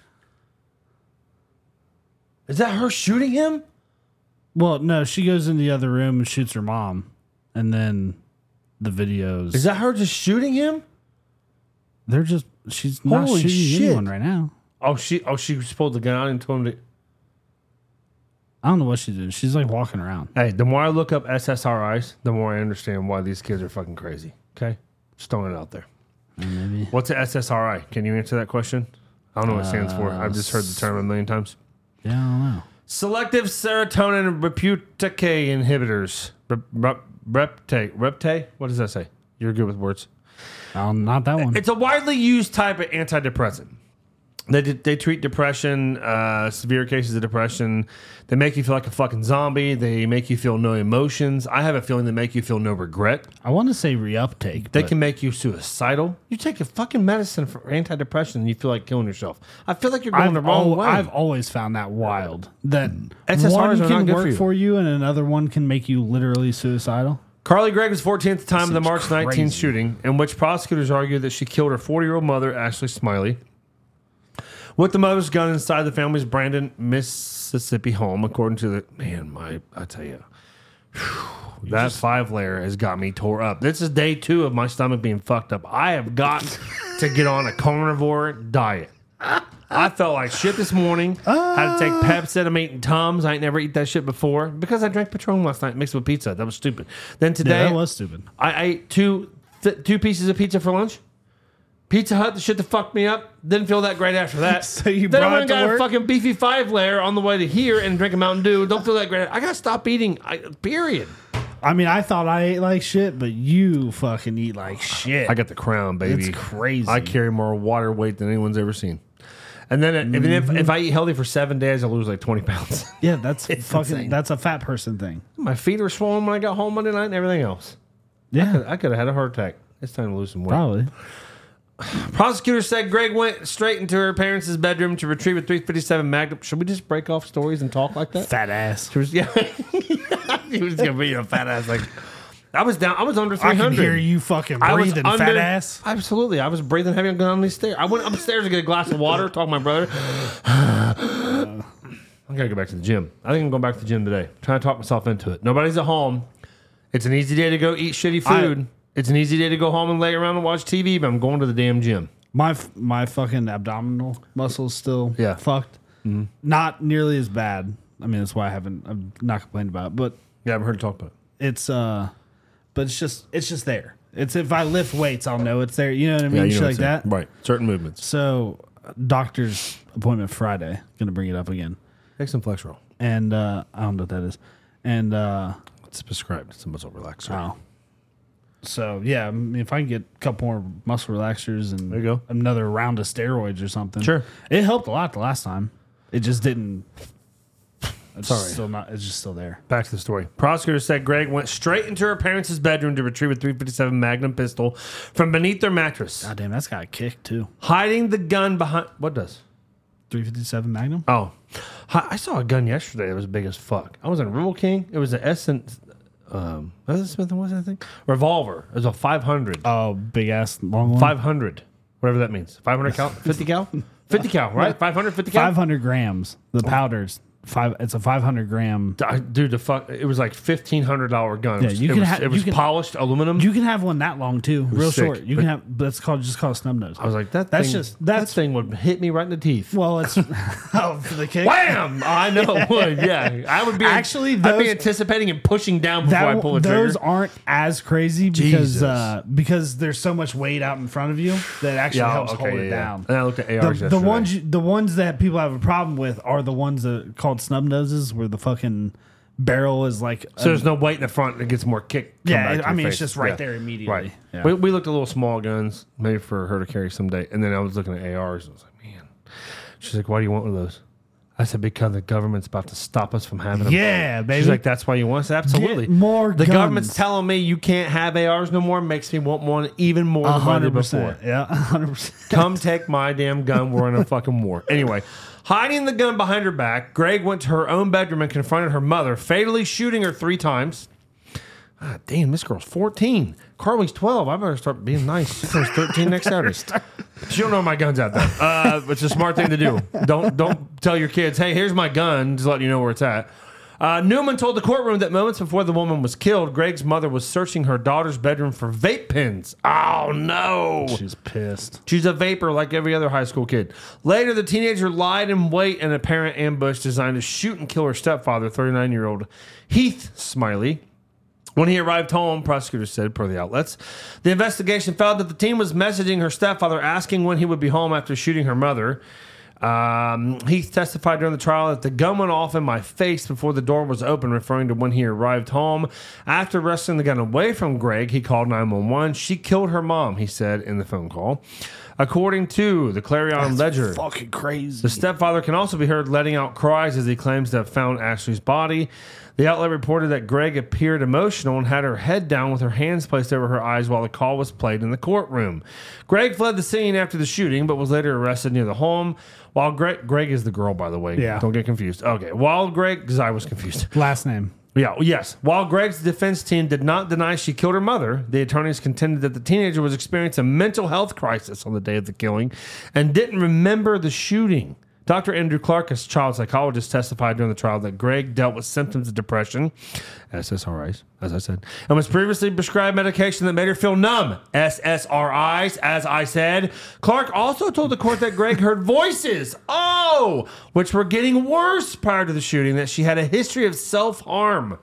Is that her shooting him? Well, no, she goes in the other room and shoots her mom, and then the videos. Is that her just shooting him? They're just she's not Holy shooting shit. anyone right now. Oh, she oh she just pulled the gun out and told him to. I don't know what she's doing. She's like walking around. Hey, the more I look up S S R Is, the more I understand why these kids are fucking crazy. Okay? Just throwing it out there. Maybe. What's an S S R I? Can you answer that question? I don't know what it stands for. I've just heard the term a million times. Yeah, I don't know. Selective serotonin reputake inhibitors. Rep- Repte. Repte? What does that say? You're good with words. Um, not that one. It's a widely used type of antidepressant. They they treat depression, uh, severe cases of depression. They make you feel like a fucking zombie. They make you feel no emotions. I have a feeling they make you feel no regret. I want to say reuptake. They but can make you suicidal. You take a fucking medicine for antidepressant and you feel like killing yourself. I feel like you're going I've, the wrong al- way. I've always found that wild. That S S Rs one are can not good work for you. for you and another one can make you literally suicidal. Carly Gregg was fourteen at the time of the Seems March nineteenth crazy. shooting, in which prosecutors argued that she killed her forty-year-old mother, Ashley Smiley, with the mother's gun inside the family's Brandon, Mississippi home, according to the... Man, my... I tell you... whew, that five layer has got me tore up. This is day two of my stomach being fucked up. I have got to get on a carnivore diet. I felt like shit this morning. Had to take Pepsi. I'm eating Tums. I ain't never eat that shit before because I drank Patron last night mixed with pizza. That was stupid. Then today, Yeah, that was stupid. I ate two th- two pieces of pizza for lunch. Pizza Hut, the shit that fucked me up. Didn't feel that great after that. So you then I brought went it and to got work? a fucking beefy five layer on the way to here and drink a Mountain Dew. Don't feel that great. I gotta stop eating. I, period. I mean, I thought I ate like shit, but you fucking eat like shit. I got the crown, baby. It's crazy. I carry more water weight than anyone's ever seen. And then it, Mm-hmm. if, if I eat healthy for seven days, I lose like twenty pounds. Yeah, that's fucking. insane. That's a fat person thing. My feet were swollen when I got home Monday night and everything else. Yeah, I could have had a heart attack. It's time to lose some weight. probably. Prosecutors said Greg went straight into her parents' bedroom to retrieve a three fifty-seven Magnum. Should we just break off stories and talk like that? Fat ass. She was, yeah, he was gonna be a fat ass. Like I was down. I was under three I hundred. can hear you fucking I was breathing, under, fat ass. Absolutely, I was breathing heavy on these stairs. I went upstairs to get a glass of water. Talk to my brother. I gotta go back to the gym. I think I'm going back to the gym today. trying to talk myself into it. Nobody's at home. It's an easy day to go eat shitty food. I- it's an easy day to go home and lay around and watch T V. But I'm going to the damn gym. My f- my fucking abdominal muscles still Yeah. fucked. Not nearly as bad. I mean, that's why I haven't. I'm not complaining about it, but Yeah, I haven't heard you talk about it. it's uh, but it's just it's just there. It's if I lift weights, I'll know it's there. You know what I mean? Yeah, you Shit know like what I'm that. saying. Right. Certain movements. So, doctor's appointment Friday. Gonna bring it up again, Take some Flexerol. and uh, I don't know what that is, and uh, It's prescribed. It's a muscle relaxer. oh. So yeah, I mean, if I can get a couple more muscle relaxers and There you go. another round of steroids or something, Sure. it helped a lot the last time. It just didn't. It's Sorry. still not. It's just still there. Back to the story. Prosecutors said Greg went straight into her parents' bedroom to retrieve a three fifty-seven Magnum pistol from beneath their mattress, God damn, that's got a kick too. hiding the gun behind. What does? three fifty-seven Magnum. Oh, Hi- I saw a gun yesterday that was big as fuck. I was in Rural King. It was an Essence. Um, what is it, Smith and Wesson, I think? Revolver. It was a five hundred. Oh, big ass long one. five hundred. Whatever that means. five hundred cal? fifty cal? fifty cal, right? five hundred, fifty cal? five hundred grams. The powders. Five. It's a five hundred gram. Dude, the fuck, it was like fifteen hundred dollar gun. Yeah, It was, you it can was, ha- it was you can- polished aluminum. You can have one that long too, real sick, short. You but- can have. That's called just called a snub nose. I was like, that That's thing, just- that's- that thing would hit me right in the teeth. Well, it's oh for the kick. Wham! I know it would. Yeah, I would be Actually, I'd those- be anticipating and pushing down before I That, pull a trigger. those aren't as crazy because Jesus. uh, because there's so much weight out in front of you that actually Yeah, helps okay, hold yeah, it yeah. down. And I looked at A The, Rs the yesterday. ones you, the ones that people have a problem with are the ones that called snub noses, where the fucking barrel is like So there's no weight in the front, and it gets more kick. come yeah. back to I your mean, face. it's just right Yeah. there immediately. Right. Yeah. We, we looked at little small guns, maybe for her to carry someday. And then I was looking at A Rs. And I was like, man. She's like, why do you want one of those? I said, because the government's about to stop us from having them. Yeah, baby. She's like, that's why you want us? Absolutely. Get more the guns. government's telling me you can't have A Rs no more. Makes me want one even more A than I did hundred before. percent. Yeah, a hundred percent. Come take my damn gun. We're in a fucking war. Anyway, hiding the gun behind her back, Greg went to her own bedroom and confronted her mother, fatally shooting her three times. Ah, damn, this girl's fourteen. Carly's twelve. I better start being nice. She turns thirteen next Saturday. She don't know my gun's out there. Uh, it's a smart thing to do. Don't don't tell your kids, hey, here's my gun, just letting you know where it's at. Uh, Newman told the courtroom that moments before the woman was killed, Greg's mother was searching her daughter's bedroom for vape pens. Oh, no. She's pissed. She's a vapor like every other high school kid. Later, the teenager lied in wait in a apparent ambush designed to shoot and kill her stepfather, thirty-nine-year-old Heath Smiley. When he arrived home, prosecutors said, per the outlets, the investigation found that the teen was messaging her stepfather asking when he would be home after shooting her mother. Um, Heath testified during the trial that the gun went off in my face before the door was open, referring to when he arrived home. After wresting the gun away from Greg, he called nine one one. She killed her mom, he said in the phone call. According to the Clarion Ledger, Fucking crazy. the stepfather can also be heard letting out cries as he claims to have found Ashley's body. The outlet reported that Greg appeared emotional and had her head down with her hands placed over her eyes while the call was played in the courtroom. Greg fled the scene after the shooting, but was later arrested near the home. While Greg, Greg is the girl, by the way. Yeah. Don't get confused. Okay. While Greg, because I was confused. Last name. Yeah, yes. While Greg's defense team did not deny she killed her mother, the attorneys contended that the teenager was experiencing a mental health crisis on the day of the killing and didn't remember the shooting. Doctor Andrew Clark, a child psychologist, testified during the trial that Greg dealt with symptoms of depression, S S R Is, as I said, and was previously prescribed medication that made her feel numb, S S R Is, as I said. Clark also told the court that Greg heard voices, oh, which were getting worse prior to the shooting, that she had a history of self-harm.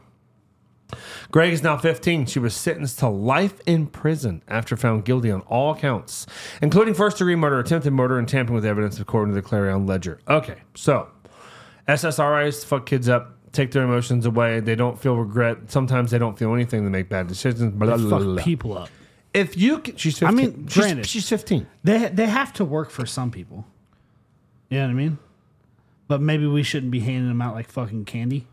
Greg is now fifteen. She was sentenced to life in prison after found guilty on all counts, including first-degree murder, attempted murder, and tampering with evidence, according to the Clarion Ledger. Okay, so S S R Is fuck kids up, take their emotions away. They don't feel regret. Sometimes they don't feel anything. They make bad decisions. Blah, They blah, fuck blah. people up. If you can, she's fifteen. I mean, she's, granted. she's fifteen. They they have to work for some people. You know what I mean? But maybe we shouldn't be handing them out like fucking candy.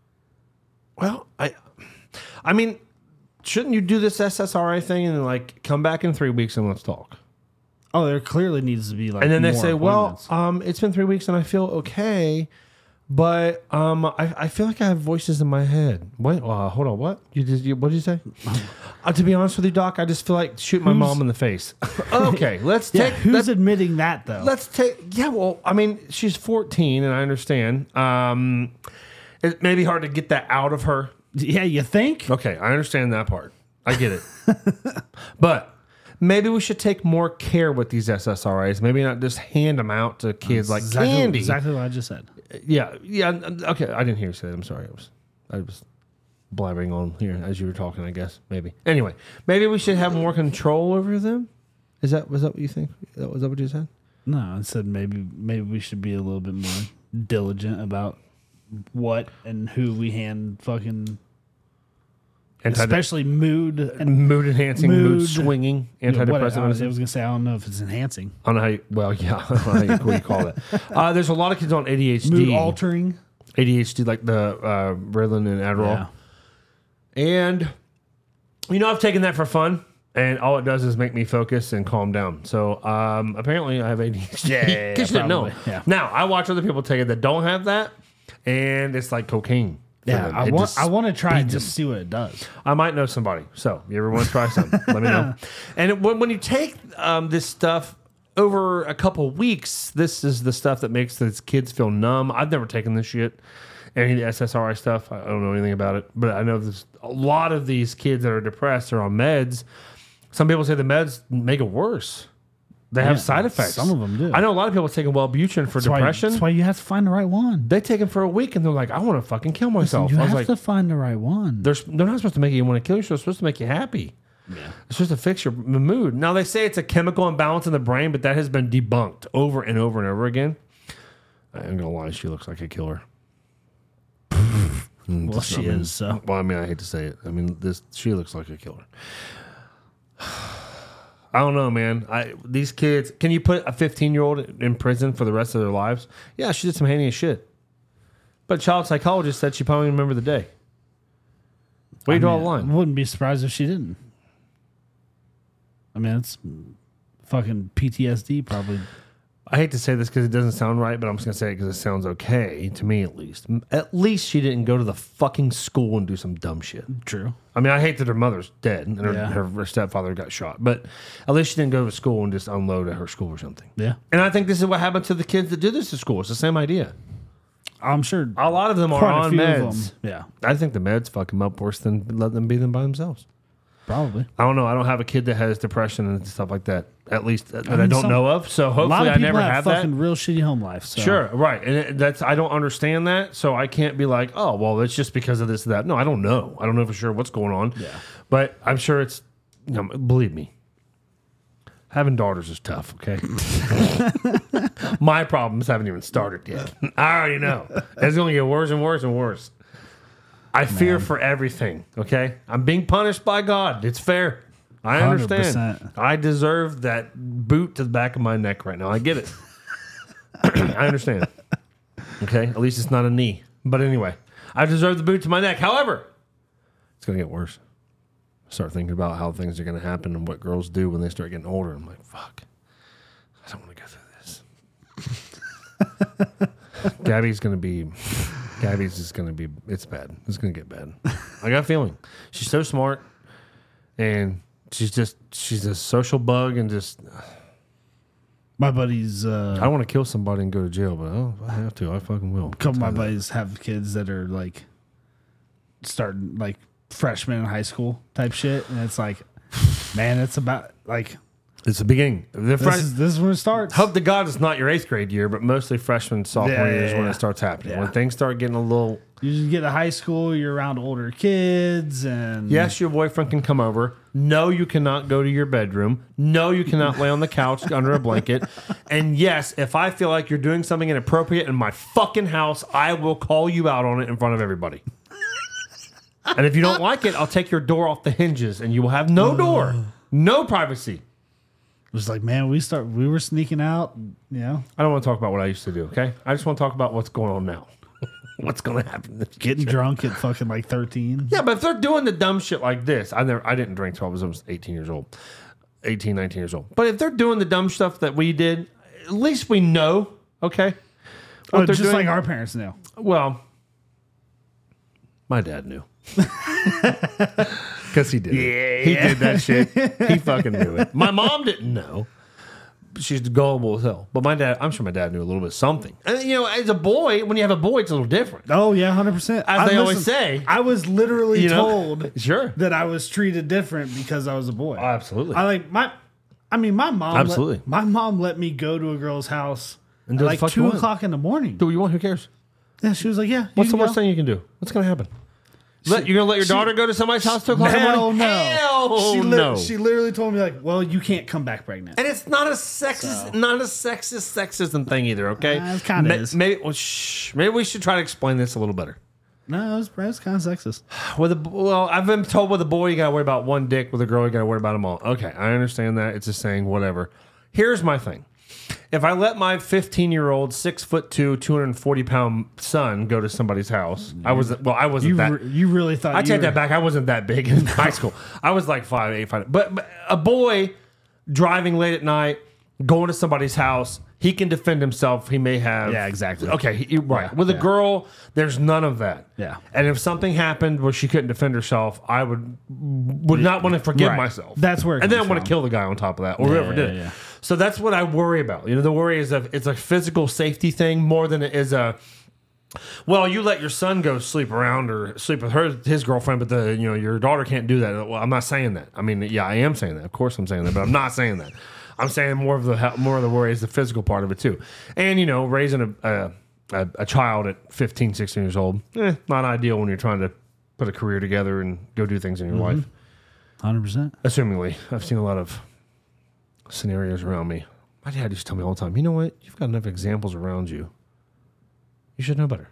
Well, I, I mean, shouldn't you do this S S R I thing and then, like, come back in three weeks and let's talk? Oh, there clearly needs to be like. And then they more say, well, appointments. um, it's been three weeks and I feel okay, but um, I, I feel like I have voices in my head. Wait, uh, hold on, what? You just, you, what did you say? uh, to be honest with you, Doc, I just feel like shooting my Who's- mom in the face. Okay, let's yeah, take. who's let, admitting that though? let's take. Yeah, well, I mean, she's fourteen, and I understand. Um, it may be hard to get that out of her. Yeah, you think? Okay, I understand that part. I get it. But maybe we should take more care with these S S R Is. Maybe not just hand them out to kids like exactly, candy. Exactly what I just said. Yeah, yeah. Okay, I didn't hear you say that. I'm sorry. I was, I was blabbering on here as you were talking. I guess maybe. Anyway, maybe we should have more control over them. Is that was that what you think? That was that what you said? No, I said maybe maybe we should be a little bit more diligent about what and who we hand fucking, Antide- especially mood and mood enhancing, mood, mood- swinging, you know, what- antidepressant. I was, I medicine. was gonna say I don't know if it's enhancing, I don't know how you, well, yeah, I don't know how you, what you call it. Uh, there's a lot of kids on A D H D. mood altering. A D H D, like the uh, Ritalin and Adderall. Yeah. And, you know, I've taken that for fun, and all it does is make me focus and calm down. So, um, apparently I have A D H D. Yeah, yeah, yeah, Because you didn't know. probably, yeah. Now, I watch other people take it that don't have that, and it's like cocaine. for Yeah, them. I It want just I want to try and speeds just see what it does. I might know somebody. So, you ever want to try something? Let me know. And when, when you take um, this stuff, over a couple weeks, this is the stuff that makes these kids feel numb. I've never taken this shit. Any of the S S R I stuff, I don't know anything about it. But I know there's a lot of these kids that are depressed are on meds. Some people say the meds make it worse. They have Yeah, side effects. some of them do. I know a lot of people taking Wellbutrin for That's why, depression. that's why you have to find the right one. They take them for a week and they're like, I want to fucking kill myself. You I was have like, to find the right one. they're, they're not supposed to make you want to kill yourself. They're supposed to make you happy. Yeah. It's supposed to fix your mood. Now, they say it's a chemical imbalance in the brain, but that has been debunked over and over and over again. I ain't going to lie, she looks like a killer. Well, she I mean, is. So. Well, I mean, I hate to say it. I mean, this she looks like a killer. I don't know, man. I these kids. Can you put a fifteen-year-old in prison for the rest of their lives? Yeah, she did some heinous shit. But a child psychologist said she probably remember the day. Where do you draw the I line? wouldn't be surprised if she didn't. I mean, it's fucking P T S D probably. I hate to say this because it doesn't sound right, but I'm just going to say it because it sounds okay, to me at least. At least she didn't go to the fucking school and do some dumb shit. True. I mean, I hate that her mother's dead and her, Yeah. her, her stepfather got shot, but at least she didn't go to school and just unload at her school or something. Yeah. And I think this is what happened to the kids that do this at school. It's the same idea. I'm sure A lot of them are quite a on few of meds. them. Yeah, I think the meds fuck them up worse than let them be them by themselves. probably. I don't know. I don't have a kid that has depression and stuff like that, at least that I, mean, don't some- know of. So A lot hopefully of I people never have, have that. fucking real shitty home life. So. Sure, right, and it, that's I don't understand that, so I can't be like, oh, well, it's just because of this or that. No, I don't know. I don't know for sure what's going on. Yeah. But I'm sure it's. You know, believe me, having daughters is tough. Okay, my problems haven't even started yet. I already know it's going to get worse and worse and worse. I fear for everything. Okay, I'm being punished by God. It's fair. I understand. one hundred percent. I deserve that boot to the back of my neck right now. I get it. I understand. Okay, at least it's not a knee. But anyway, I deserve the boot to my neck. However, it's going to get worse. Start thinking about how things are going to happen and what girls do when they start getting older. I'm like, fuck, I don't want to go through this. Gabby's going to be, Gabby's just going to be, it's bad. It's going to get bad. I got a feeling. She's so smart and she's just, she's a social bug and just, My buddies, uh, I don't want to kill somebody and go to jail, but oh, if I have to, I fucking will. a couple of my buddies have kids that are like starting like freshmen in high school type shit, and it's like, man, it's about like It's the beginning. The this fresh, is this is when it starts. hope to God it's not your eighth grade year, but mostly freshman, sophomore Yeah, year is yeah, when yeah. it starts happening. Yeah. When things start getting a little. You just get to high school, you're around older kids, and Yes, your boyfriend can come over. No, you cannot go to your bedroom. No, you cannot lay on the couch under a blanket. And yes, if I feel like you're doing something inappropriate in my fucking house, I will call you out on it in front of everybody. And if you don't like it, I'll take your door off the hinges and you will have no door, no privacy. it was like, man, we start we were sneaking out, you know, I don't want to talk about what I used to do, okay? I just want to talk about what's going on now. What's going to happen in the future. getting drunk at fucking like thirteen. Yeah, but if they're doing the dumb shit like this, I never, I didn't drink till I was almost eighteen years old, eighteen, nineteen years old. But if they're doing the dumb stuff that we did, at least we know, okay? What Oh, they're just doing- like our parents knew. Well, my dad knew. Because he did it. He did that shit. He fucking knew it. My mom didn't know. She's gullible as hell. But my dad, I'm sure my dad knew a little bit of something. And, you know, as a boy, when you have a boy, it's a little different. Oh yeah, hundred percent. As they always say. I was literally You know? told Sure. that I was treated different because I was a boy. Oh, absolutely. I like my. I mean, my mom. Absolutely. Let, my mom let me go to a girl's house And at do what the like fuck you two want. o'clock in the morning. Do what you want. Who cares? Yeah, she was like, "Yeah, What's you the can worst go." thing you can do? What's going to happen? Let, you're going to let your daughter go to somebody's house two o'clock in the Hell morning? no. Hell she, li- no. she literally told me like, "Well, you can't come back pregnant." And it's not a sexist, not a sexist sexism thing either. Okay, Uh, it kinda Ma- is. Maybe, well, shh, maybe we should try to explain this a little better. No, it was, it was kind of sexist. With a well, I've been told with a boy you got to worry about one dick. With a girl you got to worry about them all. Okay, I understand that. It's a saying, whatever. Here's my thing: if I let my fifteen year old, six foot two, two hundred forty pound son go to somebody's house, I was well, I wasn't You that. re- you really thought I you take were, that back. I wasn't that big in high school. I was like five, eight, five. But, but a boy driving late at night, going to somebody's house, he can defend himself. He may have. Yeah, exactly. Okay, he, right. Yeah, With a yeah. girl, there's none of that. Yeah. And if something happened where she couldn't defend herself, I would would not want to forgive Right. myself. That's where it And then I comes want to from. kill the guy on top of that, or whoever yeah, did it. yeah. So that's what I worry about. You know, the worry is that it's a physical safety thing more than it is a. Well, you let your son go sleep around or sleep with her, his girlfriend, but the you know your daughter can't do that. Well, I'm not saying that. I mean, yeah, I am saying that. Of course, I'm saying that, but I'm not saying that. I'm saying more of the more of the worry is the physical part of it too. And you know, raising a a, a, a child at fifteen, sixteen years old, eh, not ideal when you're trying to put a career together and go do things in your Mm-hmm. life. one hundred percent. Assumingly, I've seen a lot of scenarios around me. My dad used to tell me all the time, you know what? You've got enough examples around you. You should know better.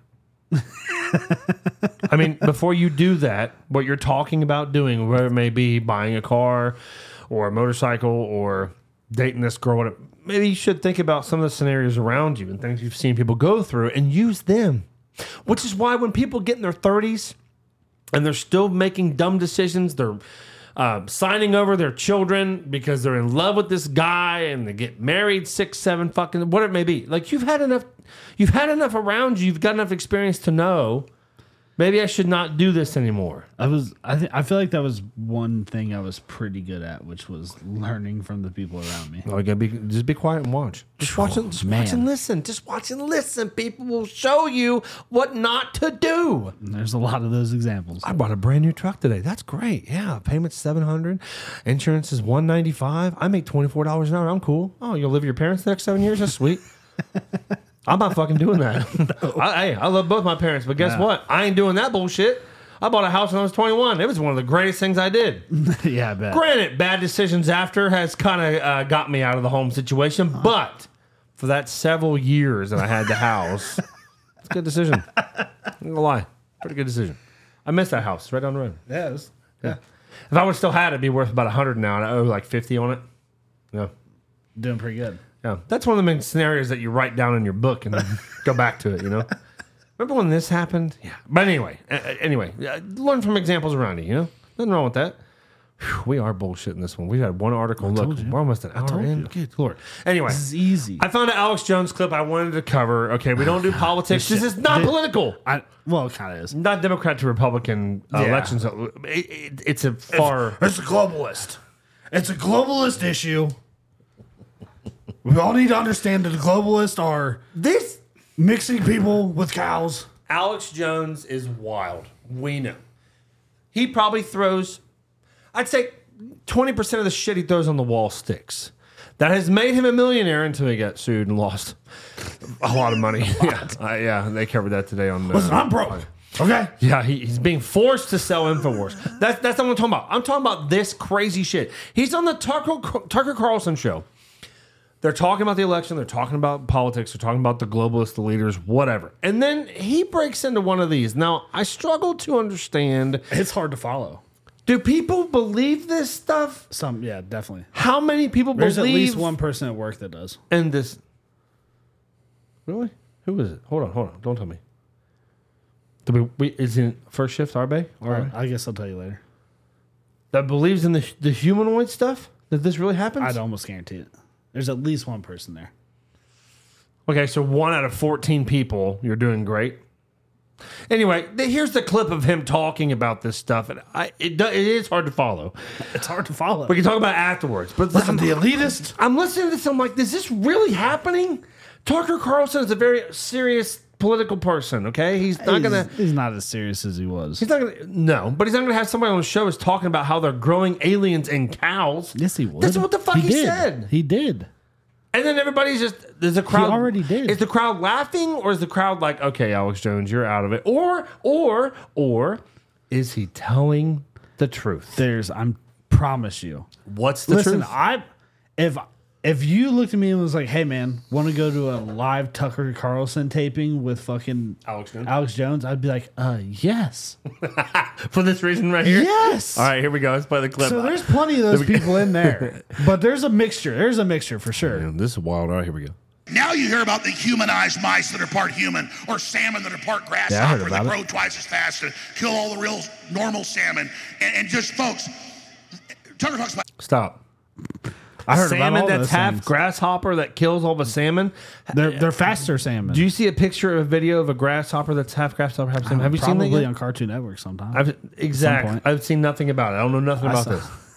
I mean, before you do that, what you're talking about doing, whether it may be buying a car or a motorcycle or dating this girl, whatever, maybe you should think about some of the scenarios around you and things you've seen people go through and use them. Which is why when people get in their thirties and they're still making dumb decisions, they're uh, signing over their children because they're in love with this guy and they get married six, seven, fucking whatever it may be. Like you've had enough, you've had enough around you. You've got enough experience to know maybe I should not do this anymore. I was. I think. I feel like that was one thing I was pretty good at, which was learning from the people around me. Oh, you gotta be just be quiet and watch. Just watch and just man. watch and listen. Just watch and listen. People will show you what not to do. And there's a lot of those examples. I bought a brand new truck today. That's great. Yeah, payment's seven hundred, insurance is one ninety five. I make twenty four dollars an hour. I'm cool. Oh, you'll live with your parents the next seven years. That's sweet. I'm not fucking doing that. I, hey, I love both my parents, but guess Yeah. what? I ain't doing that bullshit. I bought a house when I was twenty-one. It was one of the greatest things I did. Yeah, I bet. Granted, bad decisions after has kind of uh, got me out of the home situation, but for that several years that I had the house, it's a good decision. I'm not gonna lie, pretty good decision. I miss that house. It's right down the road. Yeah, it was- Yeah. If I would still had it, it'd be worth about a hundred now, and I owe like fifty on it. Yeah. doing pretty good. Yeah, that's one of the main scenarios that you write down in your book and then go back to it. You know, remember when this happened? Yeah. But anyway, uh, anyway, uh, learn from examples around you. You know, nothing wrong with that. Whew, we are bullshitting this one. We had one article. Look, told you. we're almost an hour told in. you. Good lord. Anyway, This is easy. I found an Alex Jones clip I wanted to cover. Okay, we don't do politics. This is not Did- political. I, well, it kind of is. Not Democrat to Republican uh, Yeah. elections. It, it, it's a far. It's a globalist. It's a globalist issue. We all need to understand that the globalists are This mixing people with cows. Alex Jones is wild. We know. He probably throws, I'd say twenty percent of the shit he throws on the wall sticks. That has made him a millionaire until he got sued and lost a lot of money. yeah, uh, yeah, they covered that today on. Uh, Listen, I'm broke. Okay. Yeah, he, he's being forced to sell InfoWars. That's that's not what I'm talking about. I'm talking about this crazy shit. He's on the Tucker Tucker Carlson show. They're talking about the election. They're talking about politics. They're talking about the globalists, the leaders, whatever. And then he breaks into one of these. Now, I struggle to understand. It's hard to follow. Do people believe this stuff? Some, yeah, definitely. How many people There's believe at least one person at work that does. in this? Really? Who is it? Hold on, hold on. Don't tell me. Do we, we, is it first shift, Arbe? Or I guess I'll tell you later. That believes in the, the humanoid stuff? That this really happens? I'd almost guarantee it. There's at least one person there. Okay, so one out of fourteen people, you're doing great. Anyway, th- here's the clip of him talking about this stuff, and I, it, do, it is hard to follow. It's hard to follow. We can talk about it afterwards. But Listen, I'm, the elitist. I'm listening to this. I'm like, is this really happening? Tucker Carlson is a very serious political person. Okay, he's not he's, gonna. He's not as serious as he was. He's not gonna. No, but he's not gonna have somebody on the show is talking about how they're growing aliens and cows. Yes, he would. That's what the fuck he, did. said. He did. And then everybody's just, there's a crowd. already did. Is the crowd laughing or is the crowd like, okay, Alex Jones, you're out of it? Or, or, or is he telling the truth? There's, I promise you. What's the Listen, truth? I if if you looked at me and was like, "Hey, man, want to go to a live Tucker Carlson taping with fucking Alex Jones? Alex Jones?" I'd be like, "Uh, yes, For this reason right here? yes." All right, here we go. Let's play the clip. So there's plenty of those people in there, but there's a mixture. There's a mixture for sure. Man, this is wild. All right, here we go. Now you hear about the humanized mice that are part human, or salmon that are part Yeah, I heard grasshopper about that it. grow twice as fast and kill all the real normal salmon. And, and just folks, Tucker talks about Stop. I heard salmon about all that's those half things. grasshopper that kills all the salmon. They're they're faster salmon. Do you see a picture, a video of a grasshopper that's half grasshopper, half salmon? Have you seen that Probably yet? on Cartoon Network sometime. I've, exactly. point. I've seen nothing about it. I don't know nothing I about saw- this.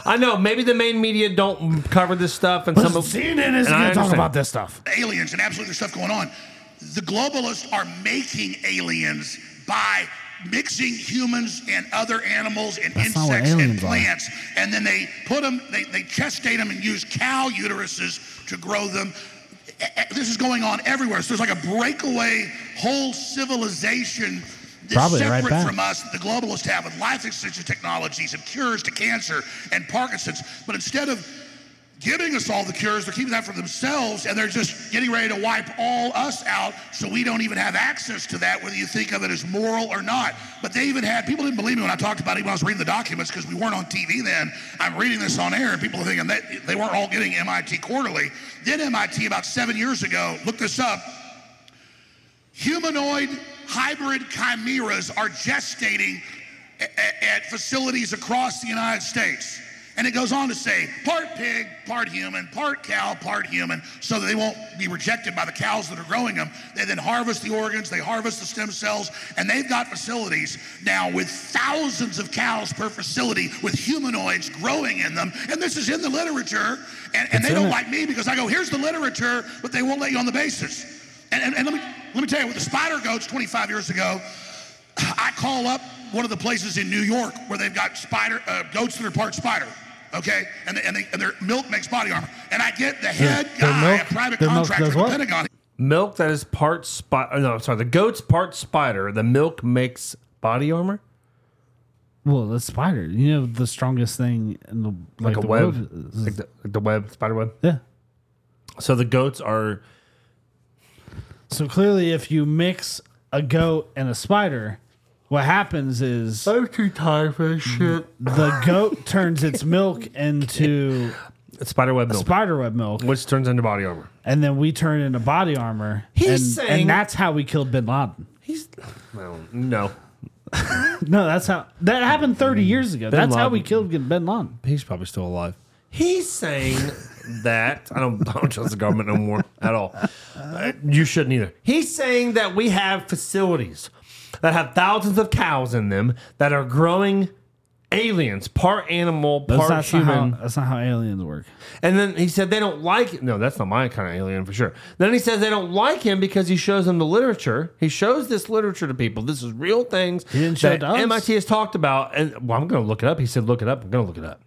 I know maybe the main media don't cover this stuff, and Listen, some C N N isn't and I going to talk understand. about this stuff. aliens and absolutely there's stuff going on. The globalists are making aliens by mixing humans and other animals and That's not what insects and aliens are. plants, and then they put them, they, they gestate them and use cow uteruses to grow them. Eh, eh, This is going on everywhere. So there's like a breakaway whole civilization that's Probably right separate back. from us that the globalists have with life extension technologies and cures to cancer and Parkinson's. But instead of giving us all the cures, they're keeping that for themselves, and they're just getting ready to wipe all us out so we don't even have access to that, whether you think of it as moral or not. But they even had, people didn't believe me when I talked about it when I was reading the documents because we weren't on T V then. I'm reading this on air, and people are thinking that they weren't all getting M I T quarterly. Then M I T, about seven years ago, look this up, humanoid hybrid chimeras are gestating a- at facilities across the United States. And it goes on to say, part pig, part human, part cow, part human, so that they won't be rejected by the cows that are growing them. They then harvest the organs, they harvest the stem cells, and they've got facilities now with thousands of cows per facility with humanoids growing in them. And this is in the literature, and, and they in don't it. like me because I go, here's the literature, but they won't let you on the basis. And, and, and let me let me tell you, with the spider goats twenty-five years ago, I call up one of the places in New York where they've got spider uh, goats that are part spider, okay? And, they, and, they, and their milk makes body armor. And I get the head their guy, milk- a private their milk contractor does for the what? Pentagon. milk that is part spider. No, sorry, the goat's part spider. The milk makes body armor. Well, the spider, you know, the strongest thing in the Like, like a the web, world is- like the, like the web, spider web. yeah. So the goats are So clearly, if you mix a goat and a spider, what happens is I'm too tired for this shit. the goat turns its milk into Spider web milk, spiderweb milk, which turns into body armor. and then we turn into body armor. He's and, saying- and that's how we killed Bin Laden. He's well, no. No, that's how that happened thirty years ago. That's how we Laden. killed Bin Laden. He's probably still alive. He's saying that I don't, I don't trust the government no more at all. Uh, you shouldn't either. He's saying that we have facilities that have thousands of cows in them that are growing aliens, part animal, That's, part that's, not human. how, that's not how aliens work. And then he said they don't like it. No, that's not my kind of alien for sure. Then he says they don't like him because he shows them the literature. He shows this literature to people. This is real things He didn't show it that to us? M I T has talked about. And well, I'm going to look it up. He said, look it up. I'm going to look it up.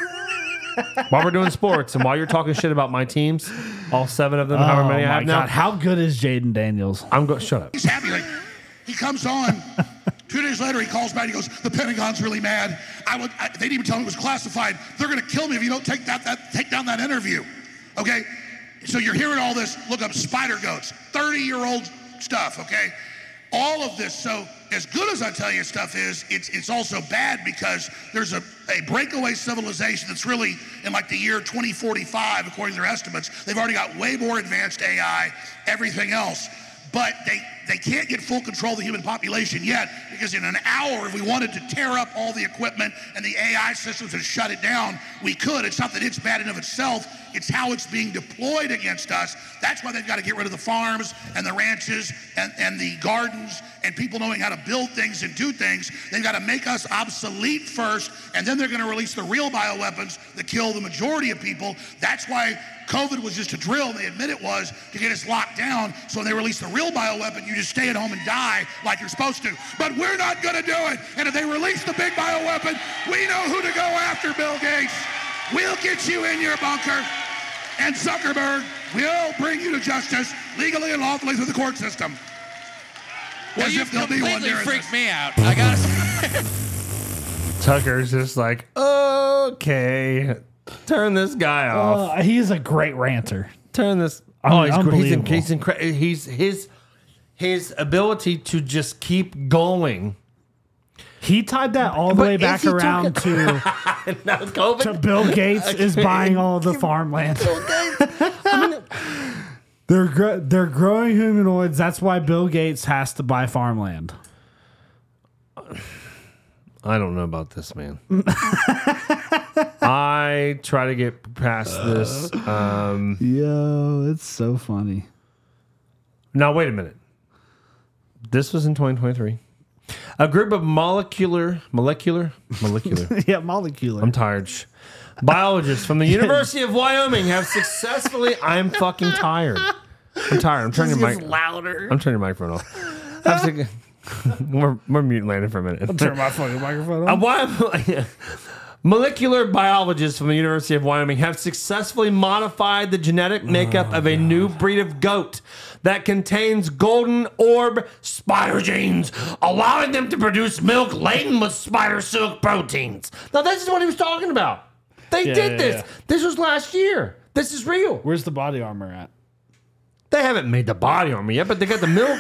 While we're doing sports and while you're talking shit about my teams, all seven of them, however Oh many I my have now, God, how good is Jaden Daniels? I'm going. Shut up. He's happy. Like, he comes on. Two days later, he calls back. He goes, "The Pentagon's really mad. I would. I, they didn't even tell me it was classified. They're going to kill me if you don't take that, that take down that interview." Okay. So you're hearing all this. Look up spider goats. thirty-year-old stuff. Okay. All of this. So as good as I tell you stuff is, it's it's also bad because there's a, a breakaway civilization that's really in like the year twenty forty-five, according to their estimates. They've already got way more advanced A I, everything else. But they, they can't get full control of the human population yet because in an hour, if we wanted to tear up all the equipment and the A I systems and shut it down, we could. It's not that it's bad in of itself. It's how it's being deployed against us. That's why they've got to get rid of the farms and the ranches and, and the gardens and people knowing how to build things and do things. They've got to make us obsolete first, and then they're going to release the real bioweapons that kill the majority of people. That's why COVID was just a drill, and they admit it was, to get us locked down. So when they release the real bioweapon, you just stay at home and die like you're supposed to. But we're not going to do it. And if they release the big bioweapon, we know who to go after, Bill Gates. We'll get you in your bunker. And Zuckerberg will bring you to justice legally and lawfully through the court system. Well, As you if there'll be one completely near us. freaked me out. I gotta. Tucker's just like, okay, turn this guy off. Uh, he is a great ranter. Turn this. I Oh, mean, he's great. He's, in, unbelievable. he's incredible. He's his his ability to just keep going. He tied that all the But way is back he around talking- to, Now COVID. to Bill Gates is buying all the farmland. They're gr- they're growing humanoids. That's why Bill Gates has to buy farmland. I don't know about this, man. I try to get past this. Um, Yo, it's so funny. now, wait a minute. This was in twenty twenty-three. A group of molecular, molecular, molecular. yeah, molecular. I'm tired. Shh. Biologists from the University of Wyoming have successfully. I'm fucking tired. I'm tired. I'm turning your mic. louder. I'm turning your microphone off. I'm sick- we're, we're mute landing for a minute. Turn my fucking microphone A on. Wy- Molecular biologists from the University of Wyoming have successfully modified the genetic makeup Oh, of a new breed of goat that contains golden orb spider genes, allowing them to produce milk laden with spider silk proteins. Now, this is what he was talking about. They Yeah, did yeah, this. yeah. This was last year. This is real. Where's the body armor at? They haven't made the body armor yet, but they got the milk.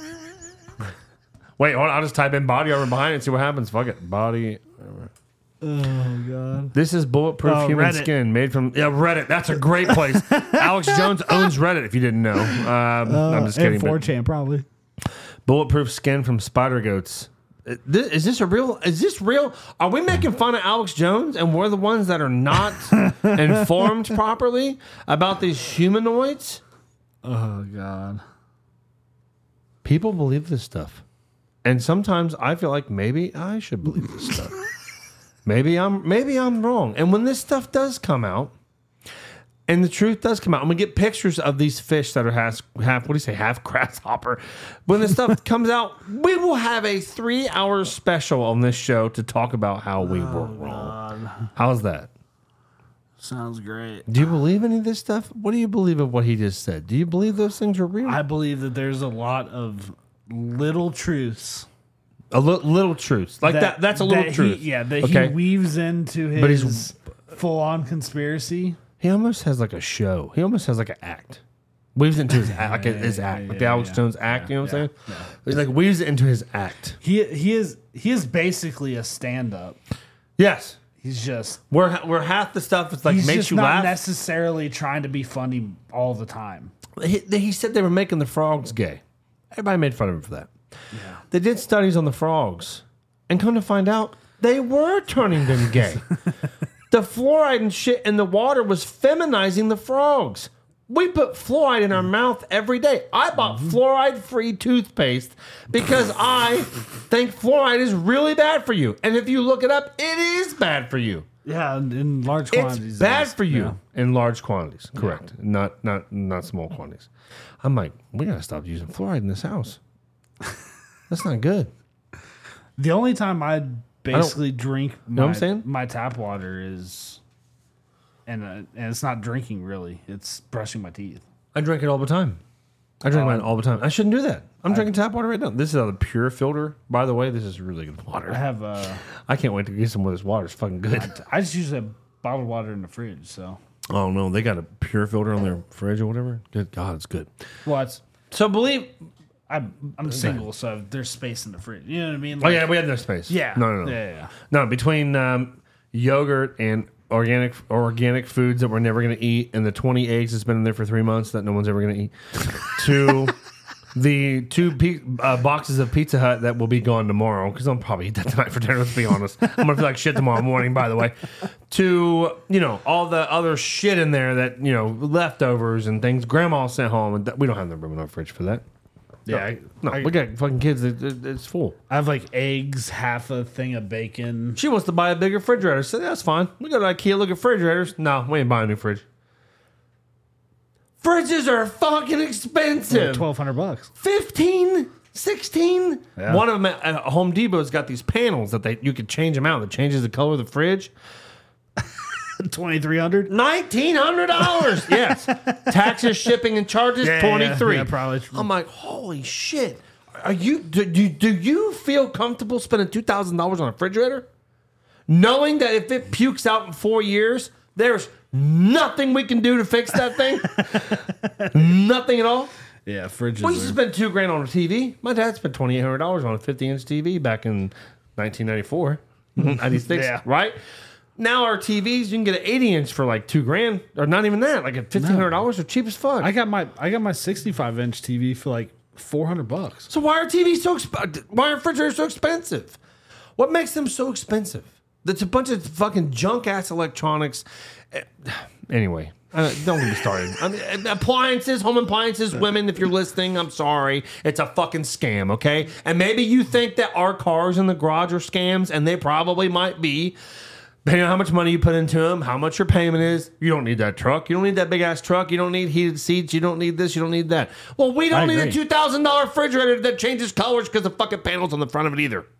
Wait, hold on, I'll just type in body armor behind it and see what happens. Fuck it. Body armor. Oh god. This is bulletproof Oh, human Reddit. skin made from yeah Reddit. That's a great place. Alex Jones owns Reddit. If you didn't know, um, I'm just kidding. And but four chan probably. bulletproof skin from spider goats. Uh, thi- Is this a real? Is this real? Are we making fun of Alex Jones and we're the ones that are not informed properly about these humanoids? Oh god. People believe this stuff, and sometimes I feel like maybe I should believe this stuff. Maybe I'm maybe I'm wrong. And when this stuff does come out, and the truth does come out, and we get pictures of these fish that are half, half what do you say, half grasshopper. When this stuff comes out, we will have a three-hour special on this show to talk about how we were wrong. How's that? Sounds great. Do you believe any of this stuff? What do you believe of what he just said? Do you believe those things are real? I believe that there's a lot of little truths. a li- little truth, like that. that's a little that truth. He, yeah, that okay. he weaves into his But he's- full-on conspiracy. He almost has like a show. He almost has like an act. Weaves it into his act, like yeah, his yeah, act, yeah, like the yeah, Alex yeah. Jones act. You know what I'm Yeah, saying? He's like weaves it into his act. He he is he is basically a stand-up. Yes, He's just where where half the stuff is like he's makes just you not laugh. necessarily trying to be funny all the time. He, he said they were making the frogs gay. Everybody made fun of him for that. They did studies on the frogs, and come to find out, they were turning them gay. The fluoride and shit in the water was feminizing the frogs. We put fluoride in our mouth every day. I bought fluoride-free toothpaste because I think fluoride is really bad for you. And if you look it up, it is bad for you. Yeah, in, in large quantities. It's bad yes. for you Yeah. in large quantities. Correct. Not not not small quantities. I'm like, we gotta stop using fluoride in this house. That's not good. The only time I basically drink my, know what I'm saying? my tap water is, and uh, and it's not drinking really. It's brushing my teeth. I drink it all the time. I drink mine all the time. I shouldn't do that. I'm drinking tap water right now. This is out of the pure filter. By the way, this is really good water. I have uh, I can't wait to get some of this water. It's fucking good. I just use a bottled water in the fridge. So Oh no, they got a pure filter on their fridge or whatever. Good God, it's good. well, it's So believe. I'm I'm single, so there's space in the fridge. You know what I mean? Oh Like, yeah, we have no space. yeah, No, no, no. yeah, yeah. No, between um, yogurt and organic organic foods that we're never going to eat, and the twenty eggs that's been in there for three months that no one's ever going to eat, to the two pe- uh, boxes of Pizza Hut that will be gone tomorrow, because I'll probably eat that tonight for dinner, let's be honest. I'm going to feel like shit tomorrow morning, by the way. To, you know, all the other shit in there that, you know, leftovers and things Grandma sent home. And th- we don't have no room in our fridge for that. Yeah, I, No, I, we got fucking kids. It, it, it's full. I have like eggs, half a thing of bacon. She wants to buy a bigger refrigerator. So that's fine. We go to IKEA, look at refrigerators. No, we ain't buying a new fridge. Fridges are fucking expensive. Twelve hundred bucks. fifteen, sixteen. Yeah. One of them at, at Home Depot's got these panels that they you could change them out. That changes the color of the fridge. Twenty three hundred. nineteen hundred dollars. Yes. Taxes, shipping, and charges, Yeah, yeah, twenty-three. yeah, probably. I'm like, holy shit. Are you do, do, do you feel comfortable spending two thousand dollars on a refrigerator? Knowing that if it pukes out in four years, there's nothing we can do to fix that thing? Nothing at all? Yeah, fridges. We used to are- spend two grand on a T V. My dad spent twenty-eight hundred dollars on a fifty inch T V back in nineteen ninety-four, ninety-six, Yeah. right? Now our T Vs, you can get an eighty inch for like two grand, or not even that, like at fifteen hundred dollars. They're cheap as fuck. I got my I got my sixty-five inch T V for like four hundred bucks. so why are T Vs so exp- Why are refrigerators so expensive? What makes them so expensive? That's a bunch of fucking junk ass electronics. Eh, Anyway, uh, don't get me started. I mean, appliances, home appliances, women, if you're listening, I'm sorry. It's a fucking scam, okay? And maybe you think that our cars in the garage are scams, and they probably might be. Depending on how much money you put into them, how much your payment is. You don't need that truck. You don't need that big ass truck. You don't need heated seats. You don't need this. You don't need that. Well, we don't I need a agree. two thousand dollars refrigerator that changes colors because the fucking panel's on the front of it either.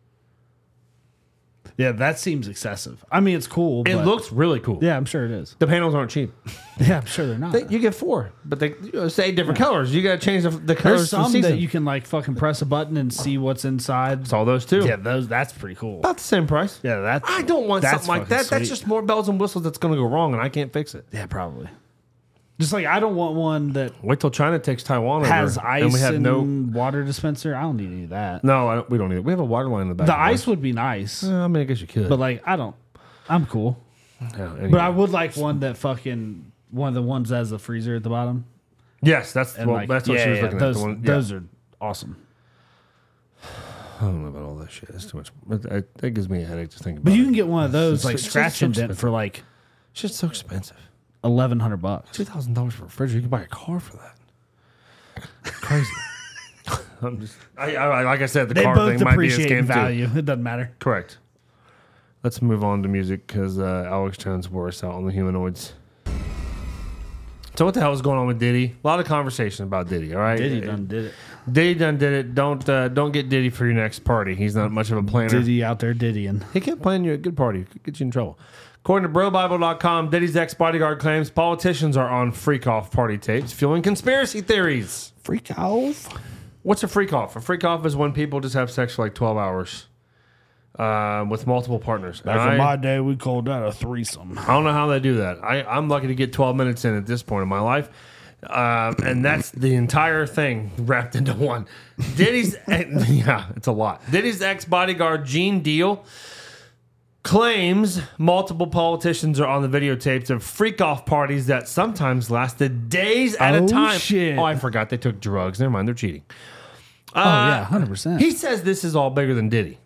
Yeah, that seems excessive. I mean, it's cool. It but looks really cool. Yeah, I'm sure it is. The panels aren't cheap. Yeah, I'm sure they're not. They, you get four, but they you know, say different colors. You got to change the, the colors. There's for some season. that you can like fucking press a button and see what's inside. Saw those too. Yeah, those. That's pretty cool. About the same price. Yeah, that's. I don't want that's something like fucking that. That's sweet. just more bells and whistles that's going to go wrong, and I can't fix it. Yeah, probably. Just like I don't want one that Wait till China takes Taiwan has over, ice and we have and no. water dispenser. I don't need any of that. No, I don't, we don't need it. We have a water line in the back. The of ice would be nice, Uh, I mean, I guess you could. but like I don't. I'm cool. Yeah, anyway. But I would like one that fucking one of the ones that has the freezer at the bottom. yes, that's And well, like, that's what yeah, she was yeah, looking those, at. The one, yeah. Those are awesome. I don't know about all that shit. It's too much. It, it, it gives me a headache just thinking about But you it. can get one of those It's like just- it's scratch so and dent expensive. for like It's just so expensive. eleven hundred bucks. Two thousand dollars for a refrigerator. You can buy a car for that. Crazy. I'm just. I, I like I said, the They car both thing might be a depreciate in scam too. value. It doesn't matter. Correct. Let's move on to music because uh, Alex Jones wore us out on the humanoids. So what the hell is going on with Diddy? A lot of conversation about Diddy. All right, Diddy done did it. Diddy done did it. Don't uh, don't get Diddy for your next party. He's not much of a planner. Diddy out there diddying. He can't plan you a good party. Could get you in trouble. According to Bro Bible dot com, Diddy's ex-bodyguard claims politicians are on freak-off party tapes, fueling conspiracy theories. Freak off. What's a freak-off? A freak-off is when people just have sex for like twelve hours uh, with multiple partners. Back And in I, my day, we called that a threesome. I don't know how they do that. I, I'm lucky to get twelve minutes in at this point in my life. Uh, and that's the entire thing wrapped into one. Diddy's, yeah, it's a lot. Diddy's ex-bodyguard, Gene Deal, claims multiple politicians are on the videotapes of freak-off parties that sometimes lasted days at Oh, a time. shit. Oh, I forgot they took drugs. Never mind, they're cheating. Oh, yeah, one hundred percent. He says this is all bigger than Diddy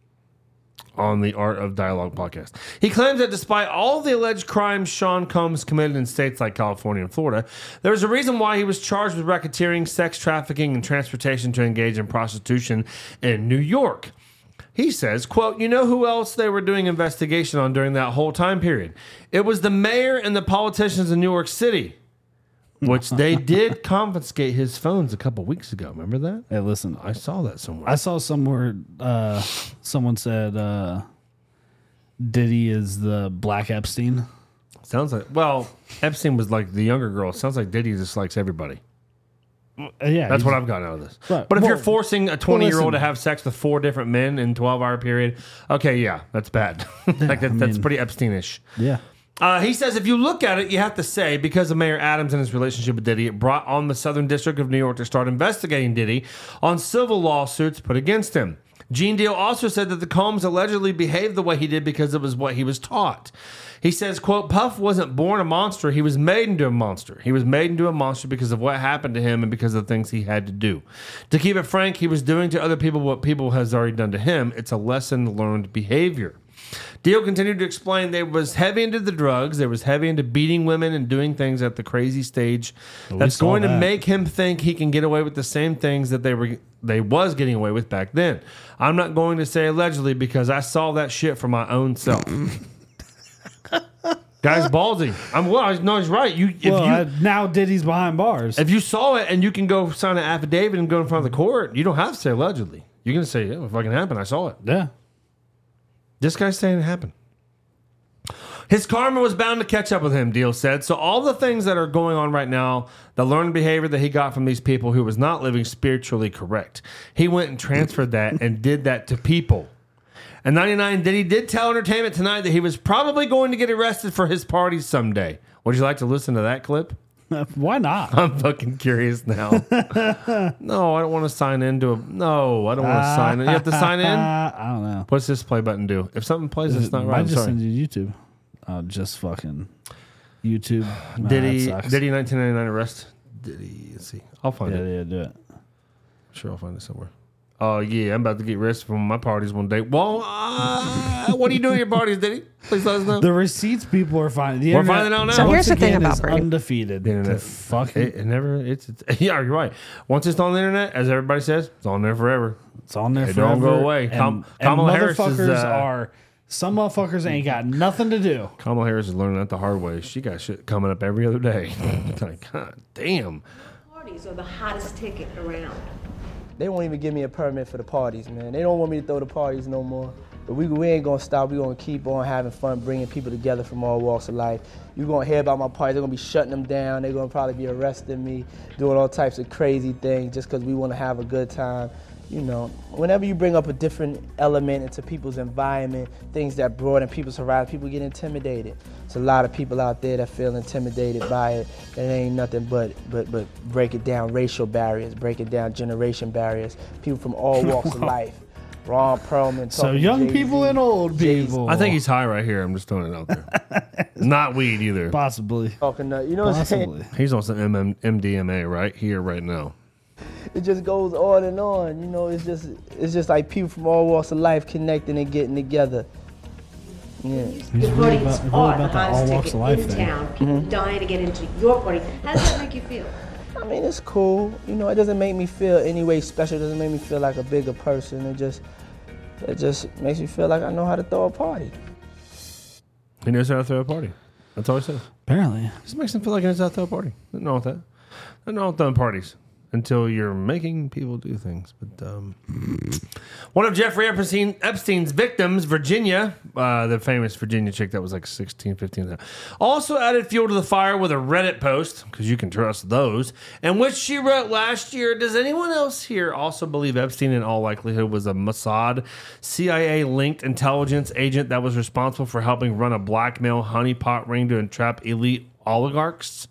on the Art of Dialogue podcast. He claims that despite all the alleged crimes Sean Combs committed in states like California and Florida, there was a reason why he was charged with racketeering, sex trafficking, and transportation to engage in prostitution in New York. He says, quote, you know who else they were doing investigation on during that whole time period? It was the mayor and the politicians in New York City, which they did confiscate his phones a couple weeks ago. Remember that? Hey, listen, I saw that somewhere. I saw somewhere uh, someone said uh, Diddy is the Black Epstein. Sounds like, well, Epstein was like the younger girl. Sounds like Diddy just likes everybody. Uh, yeah, That's he's- what I've gotten out of this. Right. But if Well- you're forcing a twenty year old to listen. have sex with four different men in twelve hour period, okay, yeah, that's bad. like that, I that's mean- pretty Epsteinish. Yeah. Uh, he says if you look at it, you have to say because of Mayor Adams and his relationship with Diddy, it brought on the Southern District of New York to start investigating Diddy on civil lawsuits put against him. Gene Deal also said that the Combs allegedly behaved the way he did because it was what he was taught. He says, quote, Puff wasn't born a monster. He was made into a monster. He was made into a monster because of what happened to him and because of the things he had to do. To keep it frank, he was doing to other people what people has already done to him. It's a lesson learned behavior. Deal continued to explain they was heavy into the drugs. They was heavy into beating women and doing things at the crazy stage. That's saw going to that. make him think he can get away with the same things that they were they was getting away with back then. I'm not going to say allegedly because I saw that shit for my own self. Guy's ballsy. I'm well. I know he's right. You if Well, you uh, now Diddy's behind bars. if you saw it and you can go sign an affidavit and go in front of the court, you don't have to say allegedly. You can say, yeah, it fucking happened. I saw it. yeah. This guy's saying it happened. His karma was bound to catch up with him, Deal said. So all the things that are going on right now, the learned behavior that he got from these people who was not living spiritually correct, he went and transferred that and did that to people. And ninety-nine Diddy did tell Entertainment Tonight that he was probably going to get arrested for his parties someday. Would you like to listen to that clip? Why not? I'm fucking curious now. No, I don't want to sign into a. No, I don't want to sign in. You have to sign in? Uh, I don't know. What's this play button do? If something plays, it's not Might right. I'm just sorry. send you to YouTube. Oh, just fucking YouTube. Nah, Diddy, that sucks. Diddy nineteen ninety-nine arrest. Diddy, let's see. I'll find Yeah, it. yeah, do it. Sure, I'll find it somewhere. Oh, yeah, I'm about to get arrested from my parties one day. Well, uh, what are you doing at your parties, Diddy? Please let us know. The receipts people are finding. The We're internet, finding out now. So once here's the thing again, about is Bernie. undefeated. The internet. To fucking, It, it never, it's, it's, yeah, you're right. Once it's on the internet, as everybody says, it's on there forever. it's on there It forever. don't go away. And, Kam- and Kamala Harris is, motherfuckers uh, are. Some motherfuckers ain't got nothing to do. Kamala Harris is learning that the hard way. She got shit coming up every other day. Like, God damn. Parties are the hottest ticket around. They won't even give me a permit for the parties, man. They don't want me to throw the parties no more. But we, we ain't gonna stop. We gonna keep on having fun, bringing people together from all walks of life. You're gonna hear about my parties. They're gonna be shutting them down. They're gonna probably be arresting me, doing all types of crazy things just because we wanna have a good time. You know, whenever you bring up a different element into people's environment, things that broaden people's horizon, people get intimidated. There's a lot of people out there that feel intimidated by it. It ain't nothing but but but break it down racial barriers, break it down generation barriers. People from all walks of life. Ron Perlman. So talking to young Jay-Z, people and old Jay-Z people. I think he's high right here. I'm just throwing it out there. Not weed either. possibly. talking to, you know what I'm saying? Possibly. He's on some M M- M D M A right here, right now. It just goes on and on. You know, it's just it's just like people from all walks of life connecting and getting together. Yeah. The really parties about- really are the about the all hottest walks ticket of life in thing. town. People dying to get into your party. How does that make you feel? I mean, it's cool. You know, it doesn't make me feel any way special. It doesn't make me feel like a bigger person. It just it just makes me feel like I know how to throw a party. He knows how to throw a party. That's all he says. Apparently. Just makes him feel like he knows how to throw a party. Nothing wrong with that. Nothing wrong with throwing parties until you're making people do things. But um, one of Jeffrey Epstein, Epstein's victims, Virginia, uh, the famous Virginia chick that was like sixteen, fifteen, also added fuel to the fire with a Reddit post, because you can trust those, in which she wrote last year, does anyone else here also believe Epstein in all likelihood was a Mossad C I A-linked intelligence agent that was responsible for helping run a blackmail honeypot ring to entrap elite oligarchs?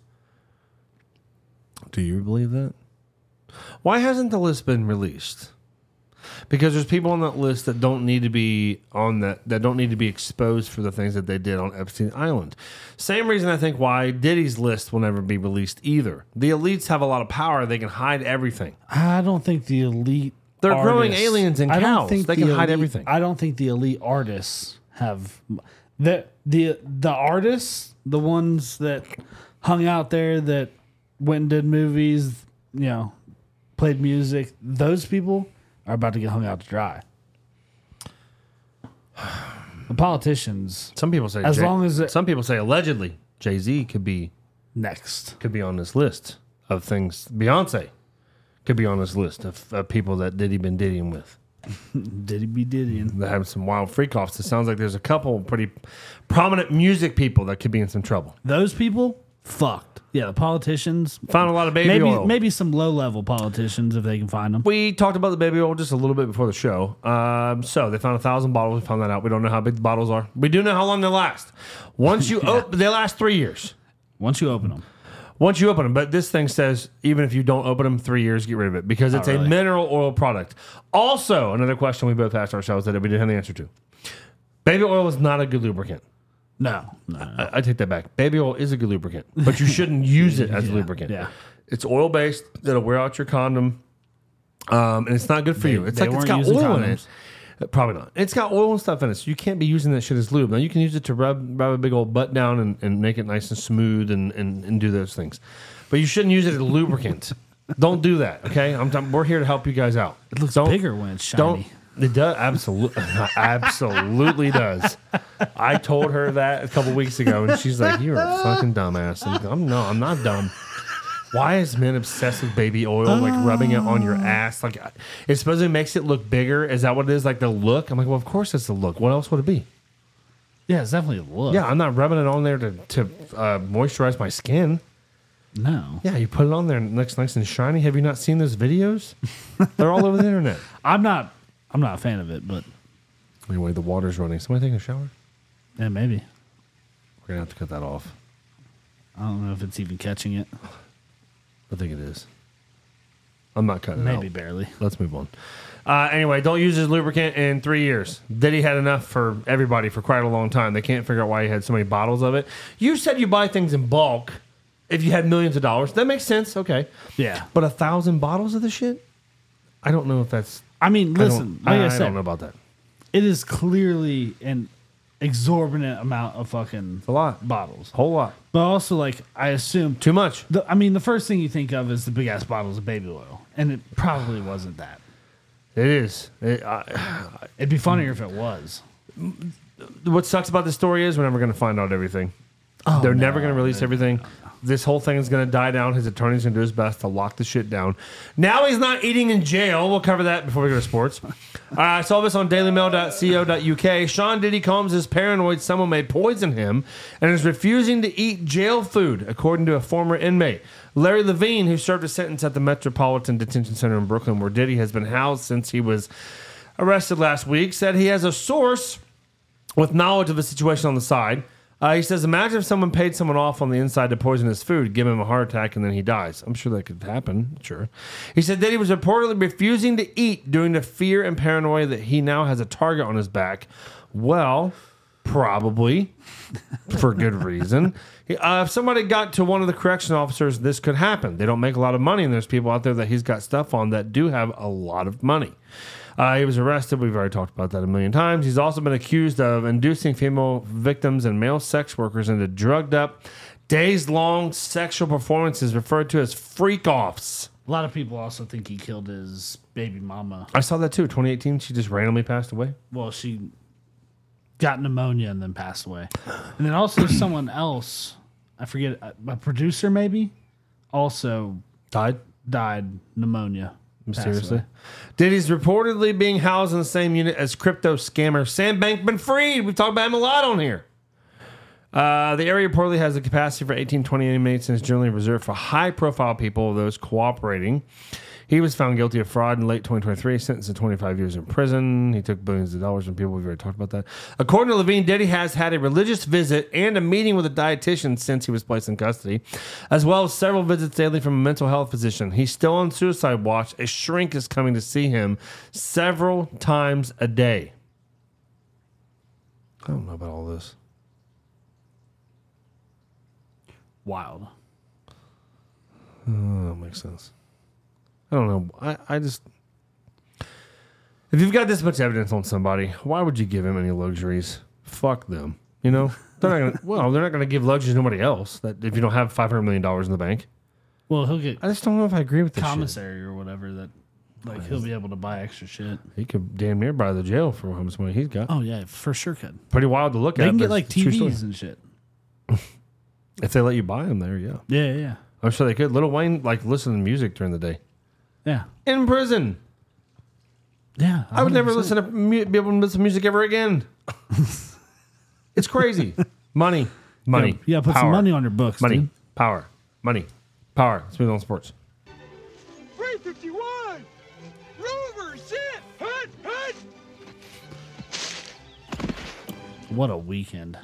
Do you believe that? Why hasn't the list been released? Because there's people on that list that don't need to be on that that don't need to be exposed for the things that they did on Epstein Island. Same reason I think why Diddy's list will never be released either. The elites have a lot of power; they can hide everything. I don't think the elite. They're growing artists- aliens and I don't cows. think They the can hide elite- everything. I don't think the elite artists have the the the artists, the ones that hung out there, that went and did movies, you know, played music. Those people are about to get hung out to dry. The politicians Some people say, As Jay- long as it- some people say allegedly Jay-Z could be next. could be on this list of things. Beyonce could be on this list of, of people that Diddy been diddying with. Diddy be diddying. That have some wild freak offs. It sounds like there's a couple pretty prominent music people that could be in some trouble. Those people fucked. Yeah, the politicians. Found a lot of baby maybe oil. maybe some low level politicians if they can find them. We talked about the baby oil just a little bit before the show. Um, so they found a thousand bottles. We found that out. We don't know how big the bottles are. We do know how long they last. Once you open, they last three years. Once you open them. Once you open them, but this thing says even if you don't open them, three years, get rid of it because it's really. a mineral oil product. Also, another question we both asked ourselves that we didn't have the answer to: baby oil is not a good lubricant. No, no, no. I, I take that back. Baby oil is a good lubricant, but you shouldn't use it as a lubricant. yeah. It's oil based. That'll wear out your condom, um, and it's not good for They- you. It's they like it's weren't got using oil in it. condoms. Uh, Probably not. It's got oil and stuff in it, so you can't be using that shit as lube. Now you can use it to rub rub a big old butt down and, and make it nice and smooth and, and, and do those things, but you shouldn't use it as a lubricant. Don't do that. Okay, I'm, I'm- we're here to help you guys out. It looks Don't- bigger when it's shiny. Don't. It does absolutely, absolutely does. I told her that a couple weeks ago, and she's like, "You're a fucking dumbass." And I'm no, I'm not dumb. Why is men obsessed with baby oil, like rubbing it on your ass? Like, it supposedly makes it look bigger. Is that what it is? Like the look? I'm like, well, of course it's the look. What else would it be? Yeah, it's definitely a look. Yeah, I'm not rubbing it on there to to uh, moisturize my skin. No. Yeah, you put it on there and it looks nice and shiny. Have you not seen those videos? They're all over the internet. I'm not I'm not a fan of it, but Anyway, the water's running. Somebody taking a shower? yeah, maybe. We're gonna have to cut that off. I don't know if it's even catching it. I think it is. I'm not cutting it Maybe out. barely. Let's move on. Uh, anyway, don't use his lubricant in three years. Diddy had enough for everybody for quite a long time. They can't figure out why he had so many bottles of it. You said you buy things in bulk if you had millions of dollars. That makes sense. Okay. Yeah. But a thousand bottles of the shit? I don't know if that's. I mean, listen, I, like don't, I, I said, don't know about that. it is clearly an exorbitant amount of fucking A lot. bottles. Whole lot. But also, like, I assume Too much. The, I mean, the first thing you think of is the big ass bottles of baby oil, and it probably wasn't that. It is. It, I, It'd be funnier if it was. what sucks about this story is we're never going to find out everything. Oh, They're no, never going to release no, everything. This whole thing is going to die down. His attorney's going to do his best to lock the shit down. Now he's not eating in jail. We'll cover that before we go to sports. uh, I saw this on daily mail dot co dot U K. Sean Diddy Combs is paranoid someone may poison him and is refusing to eat jail food, according to a former inmate. Larry Levine, who served a sentence at the Metropolitan Detention Center in Brooklyn, where Diddy has been housed since he was arrested last week, said he has a source with knowledge of the situation on the side. Uh, he says, imagine if someone paid someone off on the inside to poison his food, give him a heart attack, and then he dies. I'm sure that could happen. Sure. He said that he was reportedly refusing to eat due to fear and paranoia that he now has a target on his back. Well, probably for good reason. Uh, if somebody got to one of the correction officers, this could happen. They don't make a lot of money, and there's people out there that he's got stuff on that do have a lot of money. Uh, he was arrested. We've already talked about that a million times. He's also been accused of inducing female victims and male sex workers into drugged up, days-long sexual performances referred to as freak-offs. A lot of people also think he killed his baby mama. I saw that too. twenty eighteen, she just randomly passed away. Well, she got pneumonia and then passed away. And then also someone else, I forget, a, a producer maybe, also Died? died pneumonia. Mysteriously. Diddy's reportedly being housed in the same unit as crypto scammer Sam Bankman-Fried. We've talked about him a lot on here. Uh, the area reportedly has the capacity for eighteen, twenty inmates and is generally reserved for high-profile people, those cooperating. He was found guilty of fraud in late twenty twenty-three, sentenced to twenty-five years in prison. He took billions of dollars from people. We've already talked about that. According to Levine, Diddy has had a religious visit and a meeting with a dietitian since he was placed in custody, as well as several visits daily from a mental health physician. He's still on suicide watch. A shrink is coming to see him several times a day. I don't know about all this. Wild. Oh, that makes sense. I don't know. I, I just... If you've got this much evidence on somebody, why would you give him any luxuries? Fuck them. You know? They're not gonna, well, they're not going to give luxuries to nobody else that if you don't have five hundred million dollars in the bank. Well, he'll get I just don't know if I agree with this shit. commissary or whatever that, like, he'll be able to buy extra shit. He could damn near buy the jail for how much money he's got. Oh, yeah, for sure could. Pretty wild to look They at. can but get, like, it's a true T story. Vs and shit. If they let you buy them there, yeah. Yeah, yeah, I'm sure they could. Little Wayne, like, listen to music during the day. yeah. In prison. Yeah. I would never one hundred percent. listen to mu- be able to listen to music ever again. It's crazy. Money. Money. Yeah, put Power. some money on your books, Money. dude. Power. Money. Power. Let's move on to sports. three fifty-one! Rover, sit! Hut, hut! What a weekend.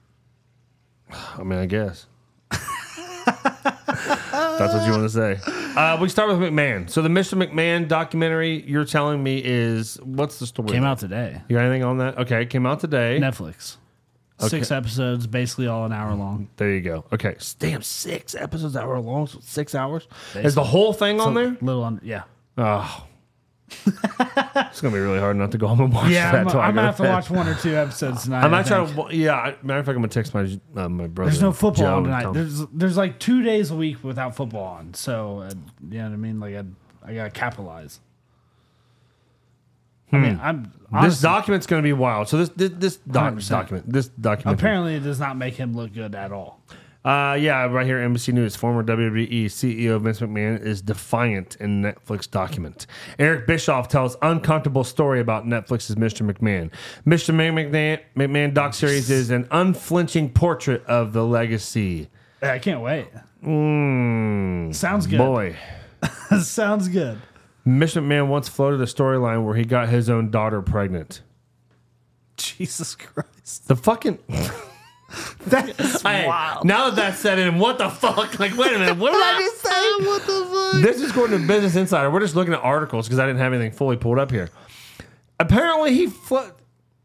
I mean, I guess. That's what you want to say. Uh, we start with McMahon. So the Mister McMahon documentary you're telling me is, what's the story? Came out today. You got anything on that? Okay, it came out today. Netflix. Six episodes, basically all an hour long. There you go. Okay. Damn, six episodes hour long, so six hours? Is Basically. the whole thing on So, there? Little under, yeah. Oh. It's going to be really hard not to go home and watch Yeah, that. I'm, till I I'm go gonna have to bed. watch one or two episodes tonight. I might I try think. to. Yeah, I- matter of fact, I'm gonna text my uh, my brother. There's no football Joe, on and tonight. tell him. There's there's like two days a week without football on. So uh, you know what I mean? Like I I gotta capitalize. I mean, I'm This honestly, document's gonna be wild. So this this, this doc, one hundred percent. document this document. apparently it does not make him look good at all. Uh, yeah, right here, N B C News. Former W W E C E O Vince McMahon is defiant in Netflix document. Eric Bischoff tells uncomfortable story about Netflix's Mister McMahon. Mister McMahon, McMahon doc series is an unflinching portrait of the legacy. I can't wait. Mm, Sounds good. boy. Sounds good. Mister McMahon once floated a storyline where he got his own daughter pregnant. Jesus Christ. The fucking... That's Hey, wild. now that that's set in, what the fuck? Like, wait a minute, what did I just say? What the fuck? This is according to Business Insider. We're just looking at articles because I didn't have anything fully pulled up here. Apparently, he flo-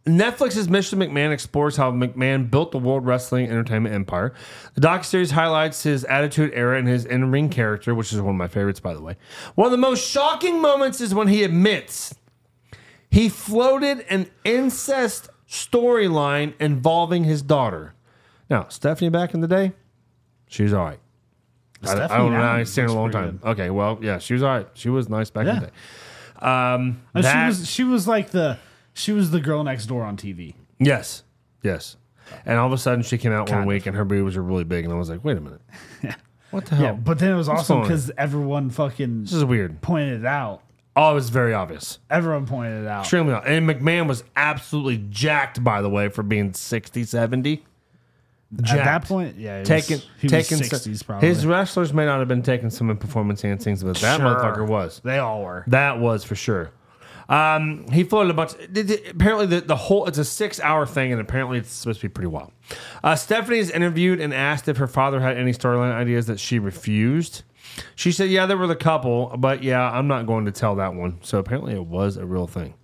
Netflix's Mister McMahon explores how McMahon built the World Wrestling Entertainment empire. The docuseries highlights his attitude era and his in-ring character, which is one of my favorites, by the way. One of the most shocking moments is when he admits he floated an incest storyline involving his daughter. Now, Stephanie back in the day, she was all right. I, I don't know. I ain't seen her a long time. Good. Okay, well, yeah, she was all right. She was nice back yeah. in the day. Um, that, she was she was like the she was the girl next door on T V. Yes, yes. And all of a sudden, she came out kind one week, of. and her boobs were really big, and I was like, wait a minute, yeah. What the hell? Yeah, but then it was What's awesome because everyone fucking this is weird pointed it out. Oh, it was very obvious. Everyone pointed it out. Extremely obvious. And McMahon was absolutely jacked, by the way, for being sixty, seventy. Jacked. At that point, yeah, he taking, was, he taking was sixties probably. His wrestlers may not have been taking some performance enhancing things, but that sure. motherfucker was. They all were. That was for sure. Um, he floated a bunch. Apparently, the, the whole it's a six hour thing, and apparently it's supposed to be pretty wild. Uh, Stephanie is interviewed and asked if her father had any storyline ideas that she refused. She said, "Yeah, there were the couple, but yeah, I'm not going to tell that one." So apparently, it was a real thing.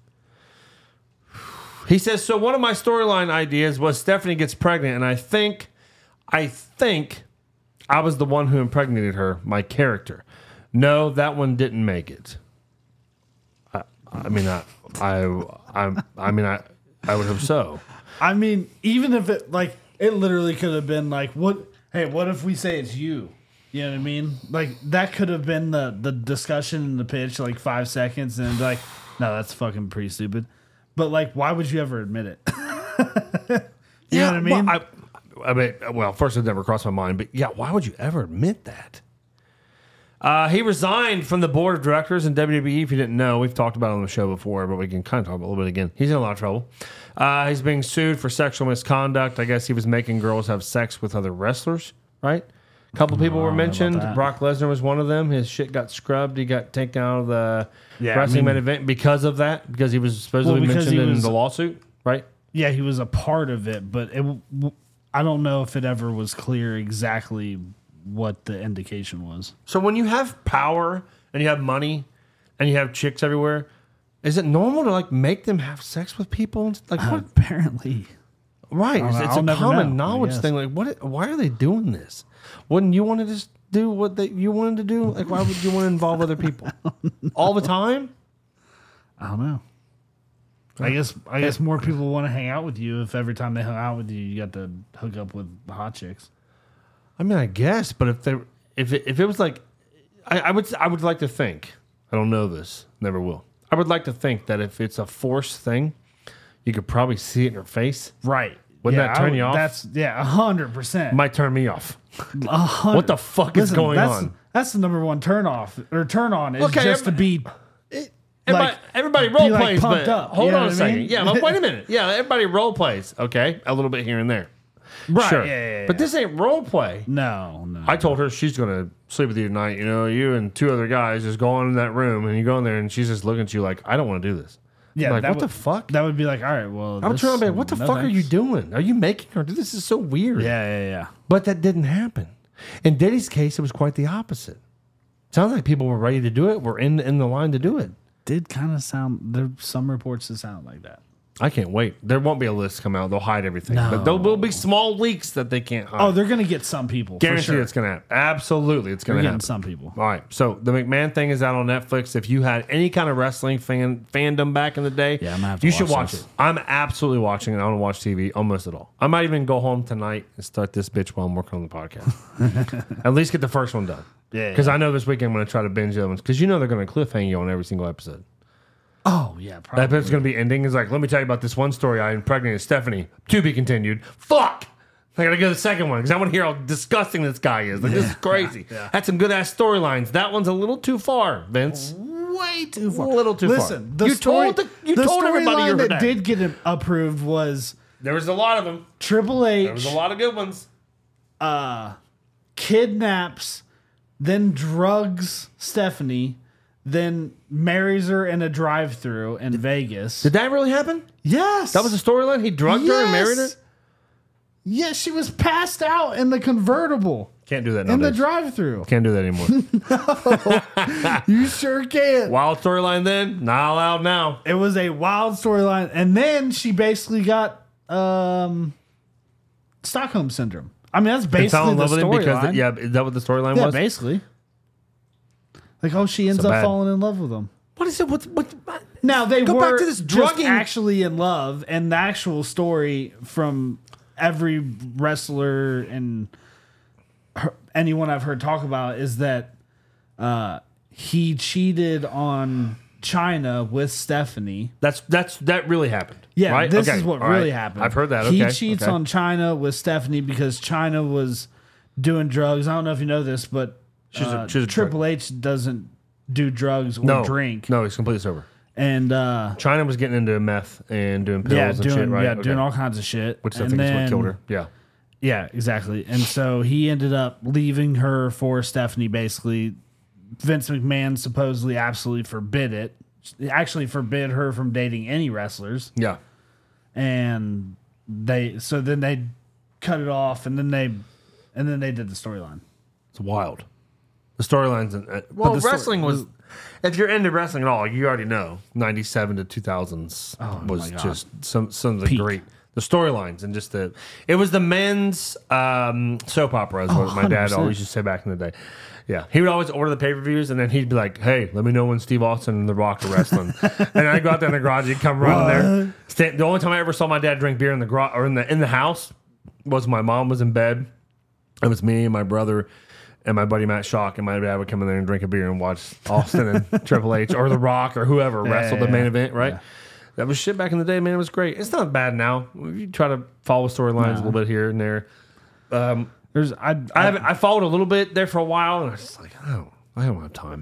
He says, "So one of my storyline ideas was Stephanie gets pregnant, and I think, I think, I was the one who impregnated her, my character. No, that one didn't make it." I mean, I, I, I, I mean, I, I would hope so. I mean, even if it like it literally could have been like, what? Hey, what if we say it's you? You know what I mean? Like that could have been the the discussion in the pitch, like five seconds, and like, no, that's fucking pretty stupid. But like, why would you ever admit it? you yeah, know what I mean? Well, I, I mean, well, first it never crossed my mind, but yeah, why would you ever admit that? Uh, he resigned from the board of directors in W W E. If you didn't know, we've talked about it on the show before, but we can kind of talk about it a little bit again. He's in a lot of trouble. Uh, he's being sued for sexual misconduct. I guess he was making girls have sex with other wrestlers, right? A couple of people were mentioned. Brock Lesnar was one of them. His shit got scrubbed. He got taken out of the yeah, wrestling I mean, main event because of that, because he was supposedly well, mentioned in was, the lawsuit, right? Yeah, he was a part of it, but it, I don't know if it ever was clear exactly what the indication was. So when you have power and you have money and you have chicks everywhere, is it normal to like make them have sex with people? Like uh, what? Apparently, right? It's, it's a common know, knowledge thing. Like what? Why are they doing this? Wouldn't you want to just do what they, you wanted to do? Like why would you want to involve other people all the time? I don't know. I guess I guess more people want to hang out with you if every time they hung out with you, you got to hook up with the hot chicks. I mean, I guess, but if they, if it, if it was like, I, I would, I would like to think. I don't know this, never will. I would like to think that if it's a forced thing, you could probably see it in her face. Right? Wouldn't yeah, that turn would, you off? That's yeah, a hundred percent. Might turn me off. What the fuck Listen, is going that's, on? That's the number one turn off or turn on is okay, just to be. It, everybody, like, everybody role like plays, but up, hold you know on a second. mean? Yeah, but wait a minute. Yeah, everybody role plays. Okay, a little bit here and there. Right. Sure. Yeah, yeah, yeah. But this ain't role play. No, no. I told her she's going to sleep with you tonight. You know, you and two other guys just go on in that room and you go in there and she's just looking at you like, I don't want to do this. Yeah. Like, what would, the fuck? That would be like, all right, well. I'm trying to be like, what the no fuck thanks. are you doing? Are you making her do this? Is so weird. Yeah, yeah, yeah. But that didn't happen. In Diddy's case, it was quite the opposite. Sounds like people were ready to do it. Were in, in the line to do it. Did kind of sound, there's some reports that sound like that. I can't wait. There won't be a list come out. They'll hide everything. No. But there will be small leaks that they can't hide. Oh, they're going to get some people. Guarantee for sure. it's going to happen. Absolutely, it's going to happen. Some people. All right. So the McMahon thing is out on Netflix. If you had any kind of wrestling fan fandom back in the day, yeah, I'm gonna have to you watch should watch this. it. I'm absolutely watching it. I don't watch T V almost at all. I might even go home tonight and start this bitch while I'm working on the podcast. At least get the first one done. Yeah. Because yeah. I know this weekend I'm going to try to binge the other ones. Because you know they're going to cliffhang you on every single episode. Oh, yeah, probably. That bit's going to be ending. It's like, let me tell you about this one story. I impregnated Stephanie. To be continued. Fuck! I got to go to the second one because I want to hear how disgusting this guy is. Like, yeah, this is crazy. Yeah, yeah. Had some good-ass storylines. That one's a little too far, Vince. Way too far. A little too Listen, far. The you story, told, the, you the told everybody you that did get approved was... There was a lot of them. Triple H... There was a lot of good ones. Uh, kidnaps, then drugs Stephanie... Then marries her in a drive-thru in did, Vegas. Did that really happen? Yes. That was the storyline? He drugged yes. her and married her? Yes, she was passed out in the convertible. Can't do that in the nowadays. drive-through. Can't do that anymore. You sure can. Wild storyline then? Not allowed now. It was a wild storyline, and then she basically got um, Stockholm syndrome. I mean, that's And fell basically in the love with him because, storyline. yeah, is that what the storyline Yeah, was? basically. Like, oh, she ends So up bad. falling in love with him. What is it? What's, what, what? Now they Go were back to this just drugging. actually in love, and the actual story from every wrestler and her, anyone I've heard talk about is that uh, he cheated on China with Stephanie. That's that's that really happened. Yeah, right? this Okay, is what all really right. happened. I've heard that. He Okay, cheats okay. on China with Stephanie because China was doing drugs. I don't know if you know this, but She's a- uh, she's a Triple H doesn't do drugs or No, drink. No, he's completely sober. And uh, China was getting into meth and doing pills yeah, and doing shit, right? yeah, Okay. doing all kinds of shit. Which I And think is what then- killed her. Yeah. Yeah, exactly. And so he ended up leaving her for Stephanie. Basically, Vince McMahon supposedly absolutely forbid it. Actually, forbid her from dating any wrestlers. Yeah. And they so then they cut it off, and then they and then they did the storyline. It's wild. The storylines. Uh, well, the sto- wrestling was. If you're into wrestling at all, you already know. ninety-seven to two thousands Oh, was my God. just some some of the Peak. great. The storylines and just the. It was the men's um, soap opera, is what Oh, my dad one hundred percent. always used to say back in the day. Yeah, he would always order the pay per views, and then he'd be like, "Hey, let me know when Steve Austin and The Rock are wrestling." And I'd go out there in the garage, he'd come running there. Stand, the only time I ever saw my dad drink beer in the garage or in the in the house was my mom was in bed. It was me and my brother and my buddy Matt Shock, and my dad would come in there and drink a beer and watch Austin and Triple H or The Rock or whoever Yeah, wrestle yeah, the main yeah. event, right? That was shit back in the day, man. It was great. It's not bad now. You try to follow storylines a little bit here and there. Um, There's I I I, haven't, I followed a little bit there for a while, and I was just like, I don't, I don't have time.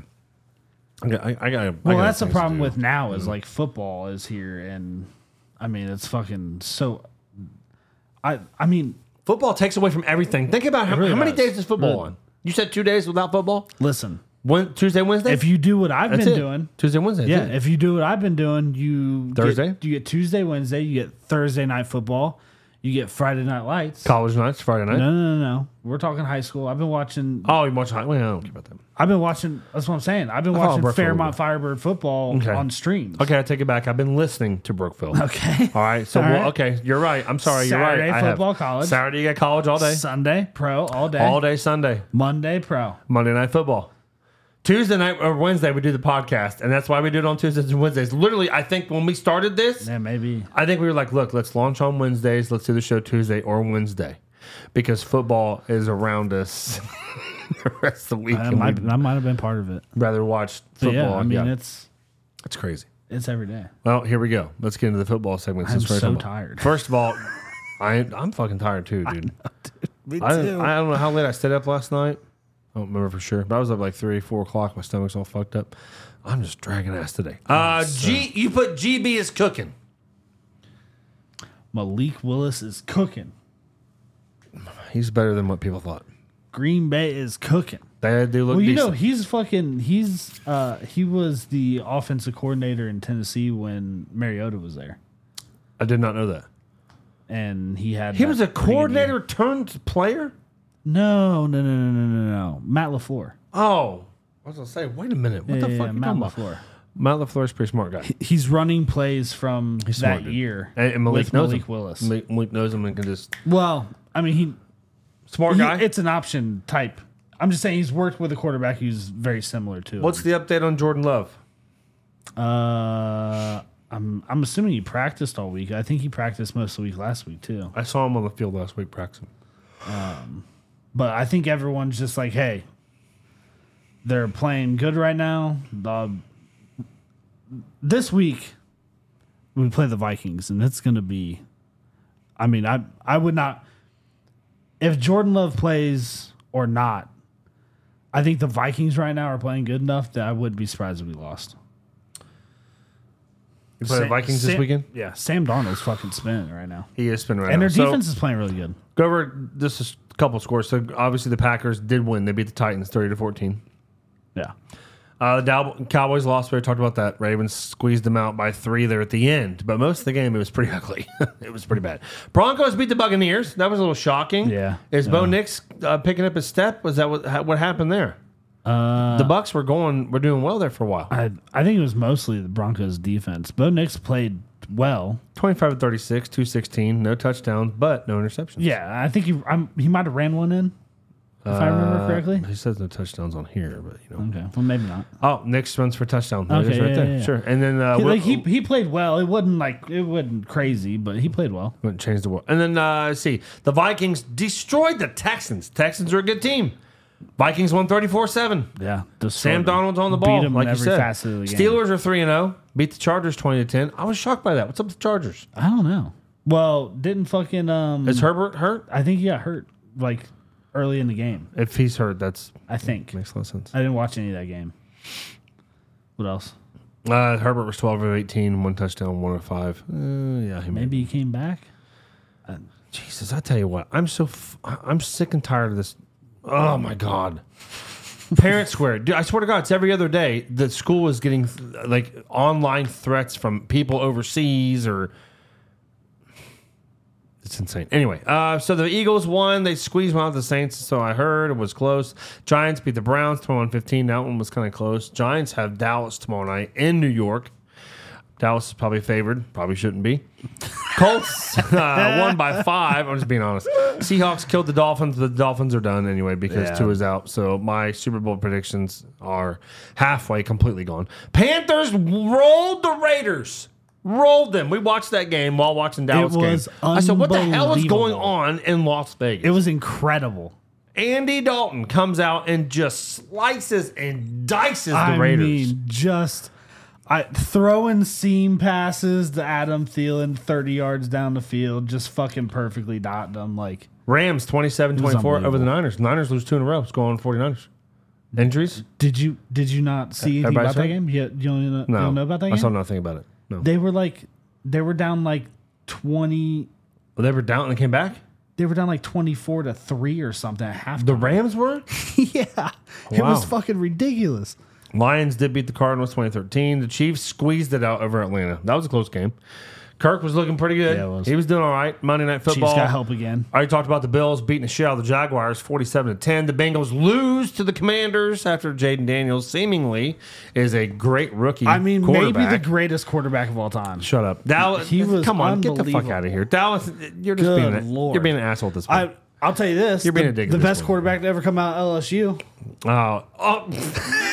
I got, I, I got. well, that's the problem with now is like football is here, and I mean it's fucking so. I I mean football takes away from everything. Think about how, really how many does. days is football Really. on? You said two days without football. listen, When, Tuesday, Wednesday. if you do what I've That's been it. doing, Tuesday, Wednesday. yeah, that's it. if you do what I've been doing, you Thursday? get, you get Tuesday, Wednesday, you get Thursday night football, you get Friday night lights. College nights, Friday night. No, no, no, no. We're talking high school. I've been watching. Oh, you watch high? Well, I don't care about that. I've been watching. That's what I'm saying. I've been I follow watching Brookfield a Fairmont bit. Firebird football Okay. on streams. Okay, I take it back. I've been listening to Brookfield. Okay. All right. So, All well, right. okay, you're right. I'm sorry. You're Saturday, right. I have- football, college. Saturday, you got college all day. Sunday pro all day. All day Sunday. Monday pro. Monday night football. Tuesday night or Wednesday, we do the podcast, and that's why we do it on Tuesdays and Wednesdays. Literally, I think when we started this, Yeah, maybe. I think we were like, look, let's launch on Wednesdays. Let's do the show Tuesday or Wednesday because football is around us the rest of the week. I and might, we'd that might have been part of it. rather watch But football. yeah, I mean yeah. it's it's crazy. it's every day. Well, here we go. Let's get into the football segment. I'm since we're so talking about- tired. First of all, I, I'm fucking tired too, dude. Me I, I don't know how late I stayed up last night. I don't remember for sure, but I was up like three, four o'clock. My stomach's all fucked up. I'm just dragging ass today. Uh, G, you put G B is cooking. Malik Willis is cooking. He's better than what people thought. Green Bay is cooking. They do look Well, you decent. know, he's fucking he's uh he was the offensive coordinator in Tennessee when Mariota was there. I did not know that. And he had He that was a pretty good year. coordinator turned player? No, no, no, no, no, no, no. Matt LaFleur. Oh. I was going to say, wait a minute. What Yeah, the yeah, fuck yeah, are you Matt talking about? LaFleur. Matt LaFleur's a pretty smart guy. He's running plays from He's that smart, dude. year And, and Malik with knows Malik him. Willis. Malik, Malik knows him and can just... Well, I mean, he, Smart he guy? it's an option type. I'm just saying he's worked with a quarterback who's very similar to What's him. the update on Jordan Love? Uh, I'm I'm assuming he practiced all week. I think he practiced most of the week last week too. I saw him on the field last week practicing. But I think everyone's just like, hey, they're playing good right now. The, this week, we play the Vikings, and it's going to be. I mean, I I would not. If Jordan Love plays or not, I think the Vikings right now are playing good enough that I wouldn't be surprised if we lost. You play the Sam- Vikings this Sam- weekend? Yeah, Sam Darnold's fucking spinning right now. He is spinning right And now. their So, defense is playing really good. go over this is a couple scores. So obviously the Packers did win. They beat the Titans thirty to fourteen. Yeah. Uh, the Dow- Cowboys lost. We already talked about that. Ravens squeezed them out by three there at the end. But most of the game, it was pretty ugly. It was pretty bad. Broncos beat the Buccaneers. That was a little shocking. Yeah. Is Yeah. Bo Nix uh, picking up his step? Was that what, ha- what happened there? Uh, The Bucs were going, were doing well there for a while. I I think it was mostly the Broncos defense. Bo Nix played well. twenty-five to thirty-six, two sixteen, no touchdowns, but no interceptions. Yeah, I think he I'm, he might have ran one in, if I remember correctly. He says no touchdowns on here, but you know. Okay, well maybe not. Oh, Nix runs for touchdown. There it Okay, is right yeah, there. yeah, yeah. Sure. And then uh, He, Will- like he he played well. It wasn't like it wasn't crazy, but he played well. Wouldn't change the world. And then uh, let's see, the Vikings destroyed the Texans. Texans are a good team. Vikings won thirty-four seven. Yeah, Sam Donald's on the Beat ball, him like in you every said. facet of the game. Steelers are three and zero. Beat the Chargers twenty to ten. I was shocked by that. What's up with the Chargers? I don't know. Well, didn't fucking um. Is Herbert hurt? I think he got hurt like early in the game. If he's hurt, that's I think. makes a lot of sense. I didn't watch any of that game. What else? Uh, Herbert was twelve of eighteen, one touchdown, one of five. Uh, yeah, he Maybe he came back. Jesus, I tell you what, I'm so f- I'm sick and tired of this. Oh my God, Parent Square. Dude, I swear to God, it's every other day. The school is getting like online threats from people overseas, or it's insane. Anyway, uh, so the Eagles won. They squeezed one out of the Saints. So I heard it was close. Giants beat the Browns twenty-one fifteen. That one was kind of close. Giants have Dallas tomorrow night in New York. Dallas is probably favored. Probably shouldn't be. Colts uh, won by five. I'm just being honest. Seahawks killed the Dolphins. The Dolphins are done anyway because Yeah. Tua's out. So my Super Bowl predictions are halfway completely gone. Panthers rolled the Raiders. Rolled them. We watched that game while watching Dallas It was game. I said, what the hell is going unbelievable. on in Las Vegas? It was incredible. Andy Dalton comes out and just slices and dices the I Raiders. mean, just I throwing seam passes to Adam Thielen thirty yards down the field, just fucking perfectly dot them. Like Rams twenty-seven twenty-four over the unbelievable. Niners. Niners lose two in a row. Let's go on 49ers. Injuries? Did you did you not see anything Everybody's about that hurt? game? You, you, don't, know, No. you don't know about that I game? saw nothing about it. No. They were like they were down like twenty. Well, they were down and they came back? They were down like twenty-four to three or something at half. The Rams were? yeah, it Wow. was fucking ridiculous. Lions did beat the Cardinals twenty thirteen. The Chiefs squeezed it out over Atlanta. That was a close game. Kirk was looking pretty good. Yeah, it was. He was doing all right. Monday Night Football. Chiefs got help again. I already talked about the Bills beating the shit out of the Jaguars forty-seven to ten. The Bengals lose to the Commanders after Jaden Daniels seemingly is a great rookie I mean, maybe the quarterback. greatest quarterback of all time. Shut up. Dallas, He was come on, get the fuck unbelievable. out of here. Dallas, you're just Good being a, Lord. you're being an asshole at this point. I I'll tell you this: You're being the, a dick at the this best point. quarterback to ever come out of L S U. Oh, oh.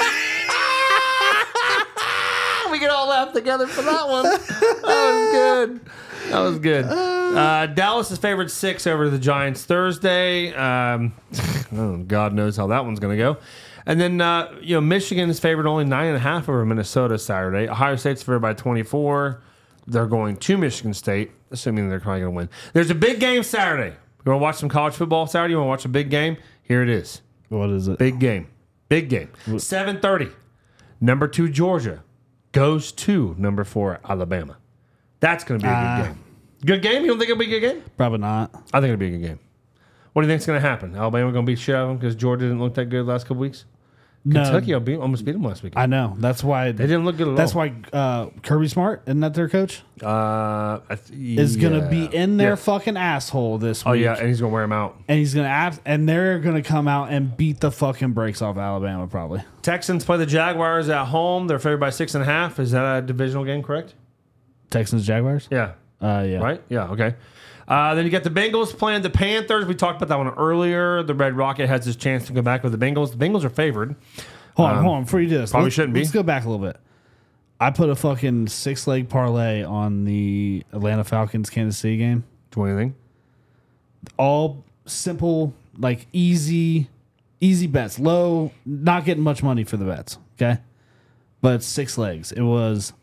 We could all laugh together for that one. That was good. That was good. Uh, Dallas is favored six over the Giants Thursday. Um, oh, God knows how that one's going to go. And then, uh, you know, Michigan is favored only nine and a half over Minnesota Saturday. Ohio State's favored by twenty-four. They're going to Michigan State, assuming they're probably going to win. There's a big game Saturday. You want to watch some college football Saturday? You want to watch a big game? Here it is. What is it? Big game. Big game. seven thirty. Number two, Georgia goes to number four, Alabama. That's going to be a Ah. good game. Good game? You don't think it'll be a good game? Probably not. I think it'll be a good game. What do you think's going to happen? Alabama going to beat shit out of them because Georgia didn't look that good last couple weeks? Kentucky No, beat, almost beat them last week. I know. That's why They didn't look good at That's all. why uh, Kirby Smart, isn't that their coach, Uh, I th- is gonna yeah. be in their Yeah. fucking asshole this week. Oh, yeah, and he's going to wear them out. and he's gonna abs- and they're gonna come out and beat the fucking brakes off Alabama probably. Texans play the Jaguars at home. They're favored by six and a half. Is that a divisional game, correct? Texans Jaguars. Yeah. Uh, yeah. Right? Yeah, okay. Uh, then you got the Bengals playing the Panthers. We talked about that one earlier. The Red Rocket has his chance to go back with the Bengals. The Bengals are favored. Hold on, hold on. Before you do this, probably let's, shouldn't be. Let's go back a little bit. I put a fucking six leg parlay on the Atlanta Falcons Kansas City game. Do anything? All simple, like easy, easy bets. Low, not getting much money for the bets. Okay, but it's six legs. It was,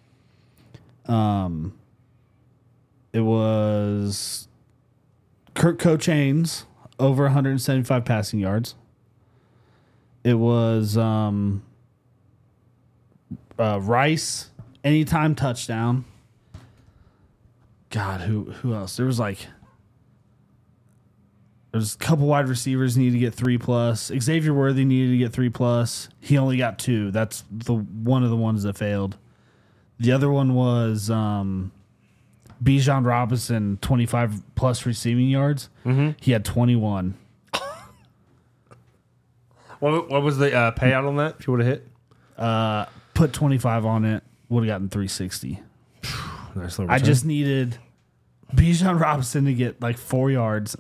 um, it was Kirk Cochains over one hundred seventy-five passing yards. It was um, uh, Rice anytime touchdown. God, who who else? There was like There's a couple wide receivers need to get three plus. Xavier Worthy needed to get three plus. He only got two. That's the one of the ones that failed. The other one was um, Bijan Robinson, twenty-five plus receiving yards. Mm-hmm. He had twenty-one. What, what was the uh, payout on that? If you would have hit, uh, put twenty-five on it, would have gotten three sixty. Nice little I return. just needed Bijan Robinson to get like four yards.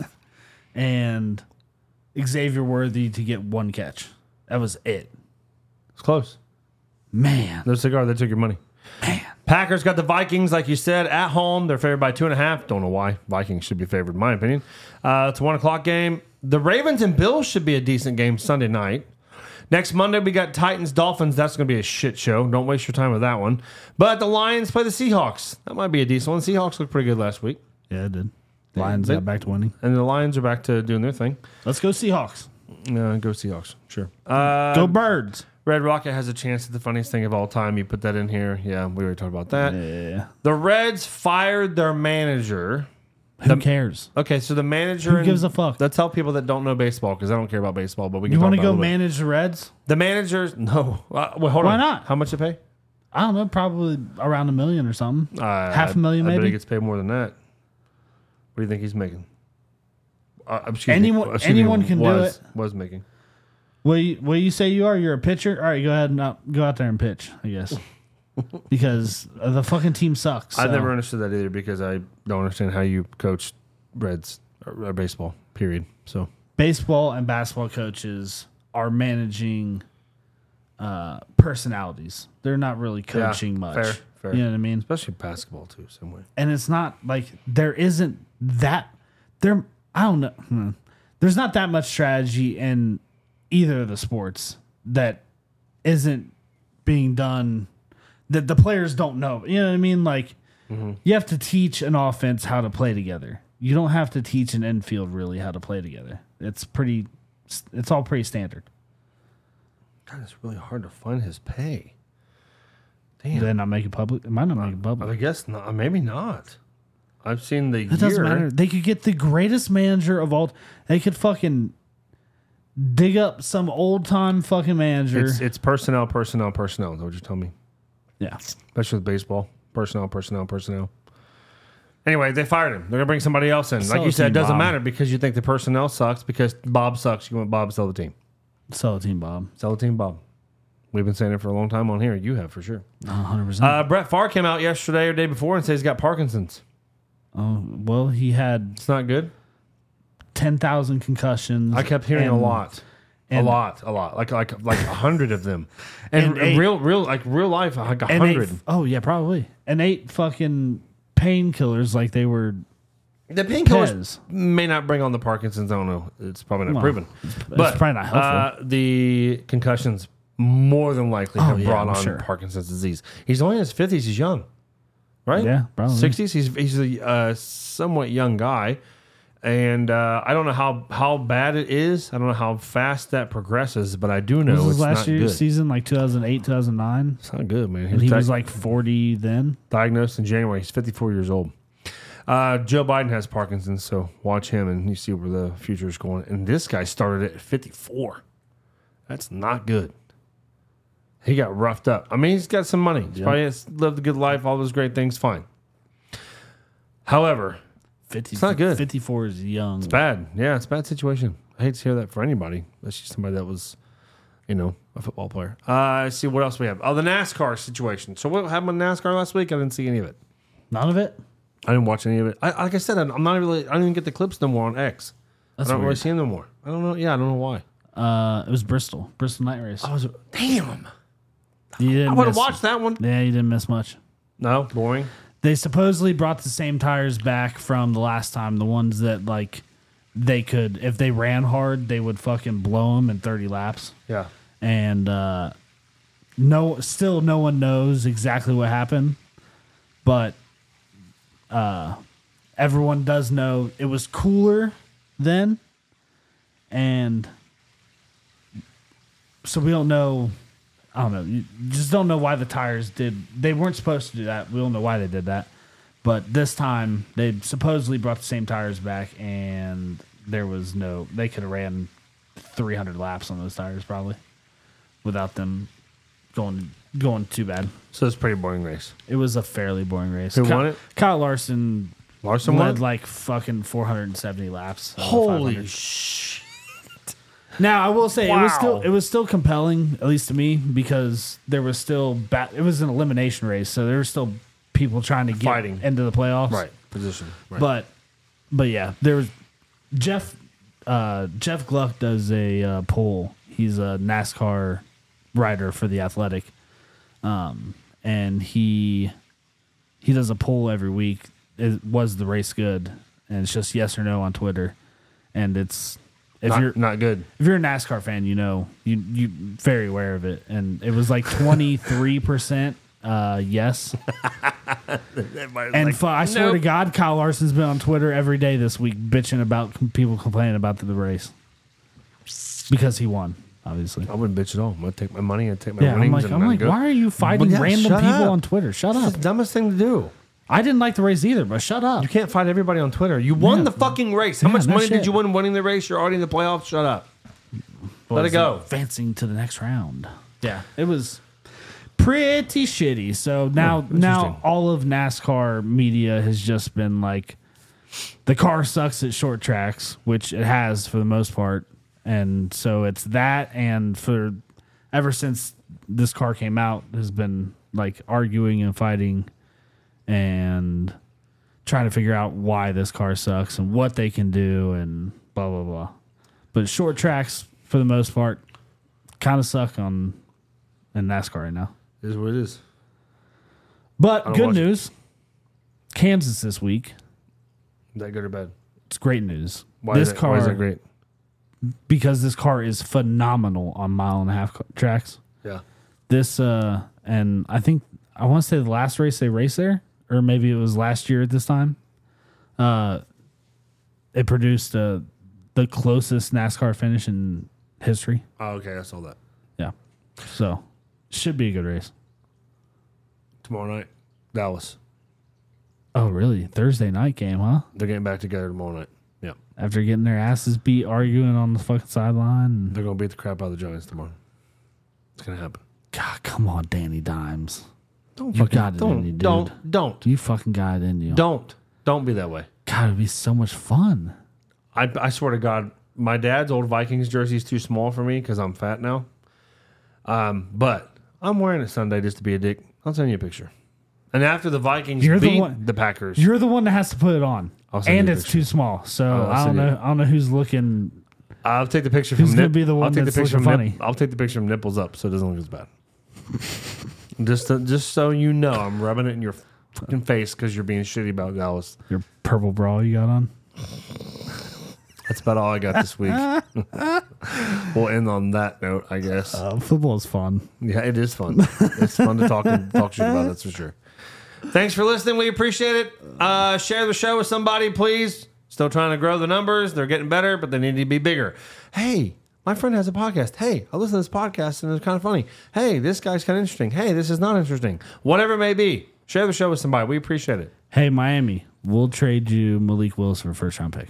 And Xavier Worthy to get one catch. That was it. It's close. Man. No cigar. They took your money. Man. Packers got the Vikings, like you said, at home. They're favored by two and a half. Don't know why. Vikings should be favored, in my opinion. Uh, it's a one o'clock game. The Ravens and Bills should be a decent game Sunday night. Next Monday, we got Titans, Dolphins. That's going to be a shit show. Don't waste your time with that one. But the Lions play the Seahawks. That might be a decent one. Seahawks looked pretty good last week. Yeah, it did. Lions They- got back to winning. And the Lions are back to doing their thing. Let's go Seahawks. Uh, go Seahawks. Sure. Uh, Go Birds. Red Rocket has a chance at the funniest thing of all time. You put that in here. Yeah, we already talked about that. Yeah. The Reds fired their manager. Who cares? Okay, so the manager. Who and- gives a fuck? Let's tell people that don't know baseball because I don't care about baseball. But we can You talk want to about it a go little bit. manage the Reds? The managers? No. Uh, wait, hold Why on. not? How much they pay? I don't know. Probably around a million or something. Uh, Half a million, I, I bet maybe? he gets paid more than that. What do you think he's making? Uh, excuse me. Anyone- Excuse me, anyone can do was, it. Was making. What you, what you say you are? You're a pitcher? All right, go ahead and out, go out there and pitch, I guess. Because uh, the fucking team sucks. I so. never understood that either because I don't understand how you coach Reds or, or baseball. Period. So Baseball and basketball coaches are managing uh, personalities. They're not really coaching Yeah, much. fair, fair. You know what I mean? especially basketball too, same way. And it's not like there isn't that there. I don't know. Hmm. There's not that much strategy in either of the sports that isn't being done that the players don't know. You know what I mean? Like Mm-hmm. you have to teach an offense how to play together. You don't have to teach an infield really how to play together. It's pretty. It's all pretty standard. God, it's really hard to find his pay. Did Damn. they not make it public? It might not make it public. I guess not. Maybe not. I've seen the It year. doesn't matter. They could get the greatest manager of all. They could fucking dig up some old time fucking manager. It's it's personnel, personnel, personnel. Is that what you're telling me? yeah. Especially with baseball. Personnel, personnel, personnel. Anyway, they fired him. They're gonna bring somebody else in. Sell Like you the said, it team, doesn't Bob. matter because you think the personnel sucks because Bob sucks. You want Bob to sell the team. Sell a team, Bob. Sell the team, Bob. We've been saying it for a long time on here. You have for sure. one hundred percent. Uh, Brett Favre came out yesterday or day before and says he's got Parkinson's. Oh, well, he had It's not good. ten thousand concussions. I kept hearing a and- lot, and- a lot, a lot, like like like a hundred of them, and, And eight- real real like real life like a and eight, hundred. oh, yeah, probably. And eight fucking painkillers like they were. The painkillers Pez. may not bring on the Parkinson's. I don't know. It's probably not Well, proven. it's But probably not helpful. Uh, the concussions more than likely have Oh, yeah, brought I'm on sure. Parkinson's disease. He's only in his fifties. He's young, right? Yeah, probably. Sixties. He's he's a uh, somewhat young guy, and uh, I don't know how how bad it is. I don't know how fast that progresses, but I do know This was it's last not year's good. season, like two thousand eight, two thousand nine. It's not good, man. And he di- was like forty then. diagnosed in January. He's fifty-four years old. Uh, Joe Biden has Parkinson's, so watch him and you see where the future is going. And this guy started at fifty-four. That's not good. He got roughed up. I mean, he's got some money. He's probably has lived a good life, all those great things, fine. However, fifty, It's not good. fifty-four is young. bad. Yeah, it's a bad situation. I hate to hear that for anybody, especially somebody that was, you know, a football player. Uh, let's see what else we have. Oh, the NASCAR situation. So what happened with NASCAR last week? I didn't see any of it. None of it? I didn't watch any of it. I, like I said, I'm not really. I don't even get the clips no more on X. That's I don't really weird. see them no more. I don't know. Yeah, I don't know why. Uh, it was Bristol. Bristol Night Race. I was damn. You didn't I would have miss- watched that one. Yeah, you didn't miss much. No, boring. They supposedly brought the same tires back from the last time. The ones that like they could, if they ran hard, they would fucking blow them in thirty laps. Yeah. And uh, no, still no one knows exactly what happened, but uh, everyone does know it was cooler then, and so we don't know. I don't know. You just don't know why the tires did. They weren't supposed to do that. We don't know why they did that. But this time, they supposedly brought the same tires back, and there was no. They could have ran three hundred laps on those tires probably, without them going going too bad. So it's a pretty boring race. It was a fairly boring race. Who Kyle, won it? Kyle Larson. Larson led won? like fucking four hundred seventy laps. out of Holy five hundred. shit. Now I will say it was Wow. still it was still compelling, at least to me, because there was still ba- it was an elimination race, so there were still people trying to get Fighting. into the playoffs. Right. Position. Right. But but yeah, there was Jeff uh, Jeff Gluck does a uh, poll. He's a NASCAR rider for the Athletic, um, and he he does a poll every week. It, was the race good? And it's just yes or no on Twitter, and it's if not, you're not good. if you're a NASCAR fan, you know you you very aware of it, and it was like twenty three percent. Uh, yes. And fu- I swear nope. to God, Kyle Larson's been on Twitter every day this week bitching about com- people complaining about the, the race because he won, obviously. I wouldn't bitch at all. I'm gonna take my money and take my Yeah, I'm winnings like, and I'm like, go. why are you fighting Well, yeah, random shut people up. on Twitter? Shut It's up. the dumbest thing to do. I didn't like the race either, but shut up. You can't fight everybody on Twitter. You won Yeah. the fucking race. How Yeah, much no money shit. did you win winning the race? You're already in the playoffs. Shut up. Let it go. Advancing to the next round. Yeah, it was pretty shitty. So now, now interesting. all of NASCAR media has just been like, the car sucks at short tracks, which it has for the most part, and so it's that. And for ever since this car came out, has been like arguing and fighting, and trying to figure out why this car sucks and what they can do and blah blah blah. But short tracks, for the most part, kind of suck on in NASCAR right now. It is what it is. But don't good watch it. news, Kansas this week. Is that good or bad? It's great news. Why this is that, car, why is that great? because this car is phenomenal on mile and a half ca- tracks. Yeah. This uh, and I think I want to say the last race they raced there, or maybe it was last year at this time. Uh, it produced uh, the closest NASCAR finish in history. Oh, okay. I saw that. Yeah, so should be a good race. Tomorrow night, Dallas. Oh, really? Thursday night game, huh? They're getting back together tomorrow night. Yeah. After getting their asses beat arguing on the fucking sideline. They're going to beat the crap out of the Giants tomorrow. It's going to happen. God, come on, Danny Dimes. Don't You fucking, got it don't, in you, dude. don't, don't, You fucking got it in you. don't, don't be that way. God, it'd be so much fun. I, I swear to God, my dad's old Vikings jersey is too small for me because I'm fat now. Um, but I'm wearing it Sunday just to be a dick. I'll send you a picture. And after the Vikings You're the beat one- the Packers, You're the one that has to put it on, I'll send and you a it's picture. too small. So I'll I don't send you- know. I don't know who's looking. I'll take the picture Who's from gonna nip- be the one I'll take that's the picture looking from nip- funny? I'll take the picture from nipples up so it doesn't look as bad. just to, just so you know, I'm rubbing it in your fucking face because you're being shitty about Dallas. Your purple bra you got on. That's about all I got this week. We'll end on that note, I guess. Uh, football's fun. Yeah, it is fun. It's fun to talk and talk shit about. That's for sure. Thanks for listening. We appreciate it. Uh, share the show with somebody, please. Still trying to grow the numbers. They're getting better, but they need to be bigger. Hey, my friend has a podcast. Hey, I listen to this podcast and it's kind of funny. Hey, this guy's kind of interesting. Hey, this is not interesting. Whatever it may be, share the show with somebody. We appreciate it. Hey, Miami, we'll trade you Malik Willis for a first round pick.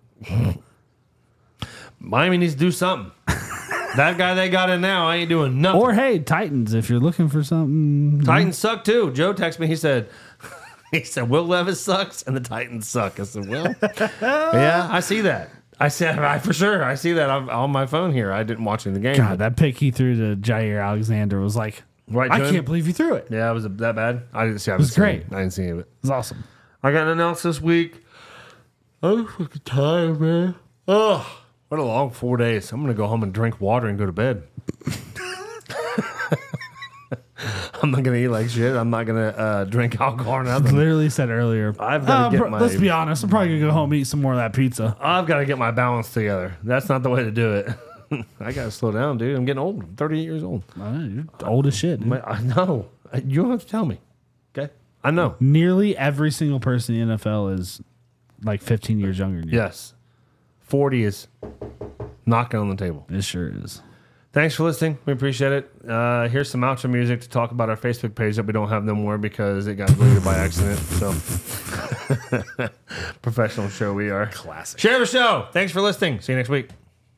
Miami needs to do something. That guy they got in now ain't doing nothing. Or hey, Titans, if you're looking for something. Titans suck too. Joe texted me. He said, he said, Will Levis sucks and the Titans suck. I said, well, yeah, I see that. I said, I for sure. I see that on, on my phone here. I didn't watch any of the game. God, that pick he threw to Jair Alexander was like, Right I to him? can't believe you threw it. It Yeah, was it that bad? I didn't see. I was didn't see great. it. I didn't see any of it. was awesome. I got announced this week. I'm fucking tired, man. Oh, what a long four days. I'm gonna go home and drink water and go to bed. I'm not gonna eat like shit. I'm not gonna uh, drink alcohol or nothing. Literally said earlier. I've gotta uh, get bro- my- Let's be honest. I'm probably gonna go home and eat some more of that pizza. I've got to get my balance together. That's not the way to do it. I got to slow down, dude. I'm getting old. I'm thirty-eight years old. I know, you're old as shit. Dude. Ma- I know. You don't have to tell me. Okay? I know. Nearly every single person in the N F L is like fifteen years younger than you. Yes. forty is knocking on the table. It sure is. Thanks for listening. We appreciate it. Uh, here's some outro music to talk about our Facebook page that we don't have no more because it got deleted by accident. So Professional show we are. Classic. Share the show. Thanks for listening. See you next week.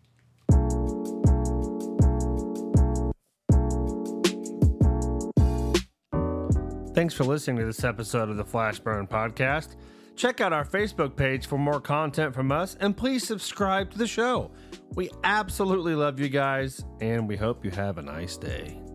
Thanks for listening to this episode of the Flashburn Podcast. Check out our Facebook page for more content from us, and please subscribe to the show. We absolutely love you guys, and we hope you have a nice day.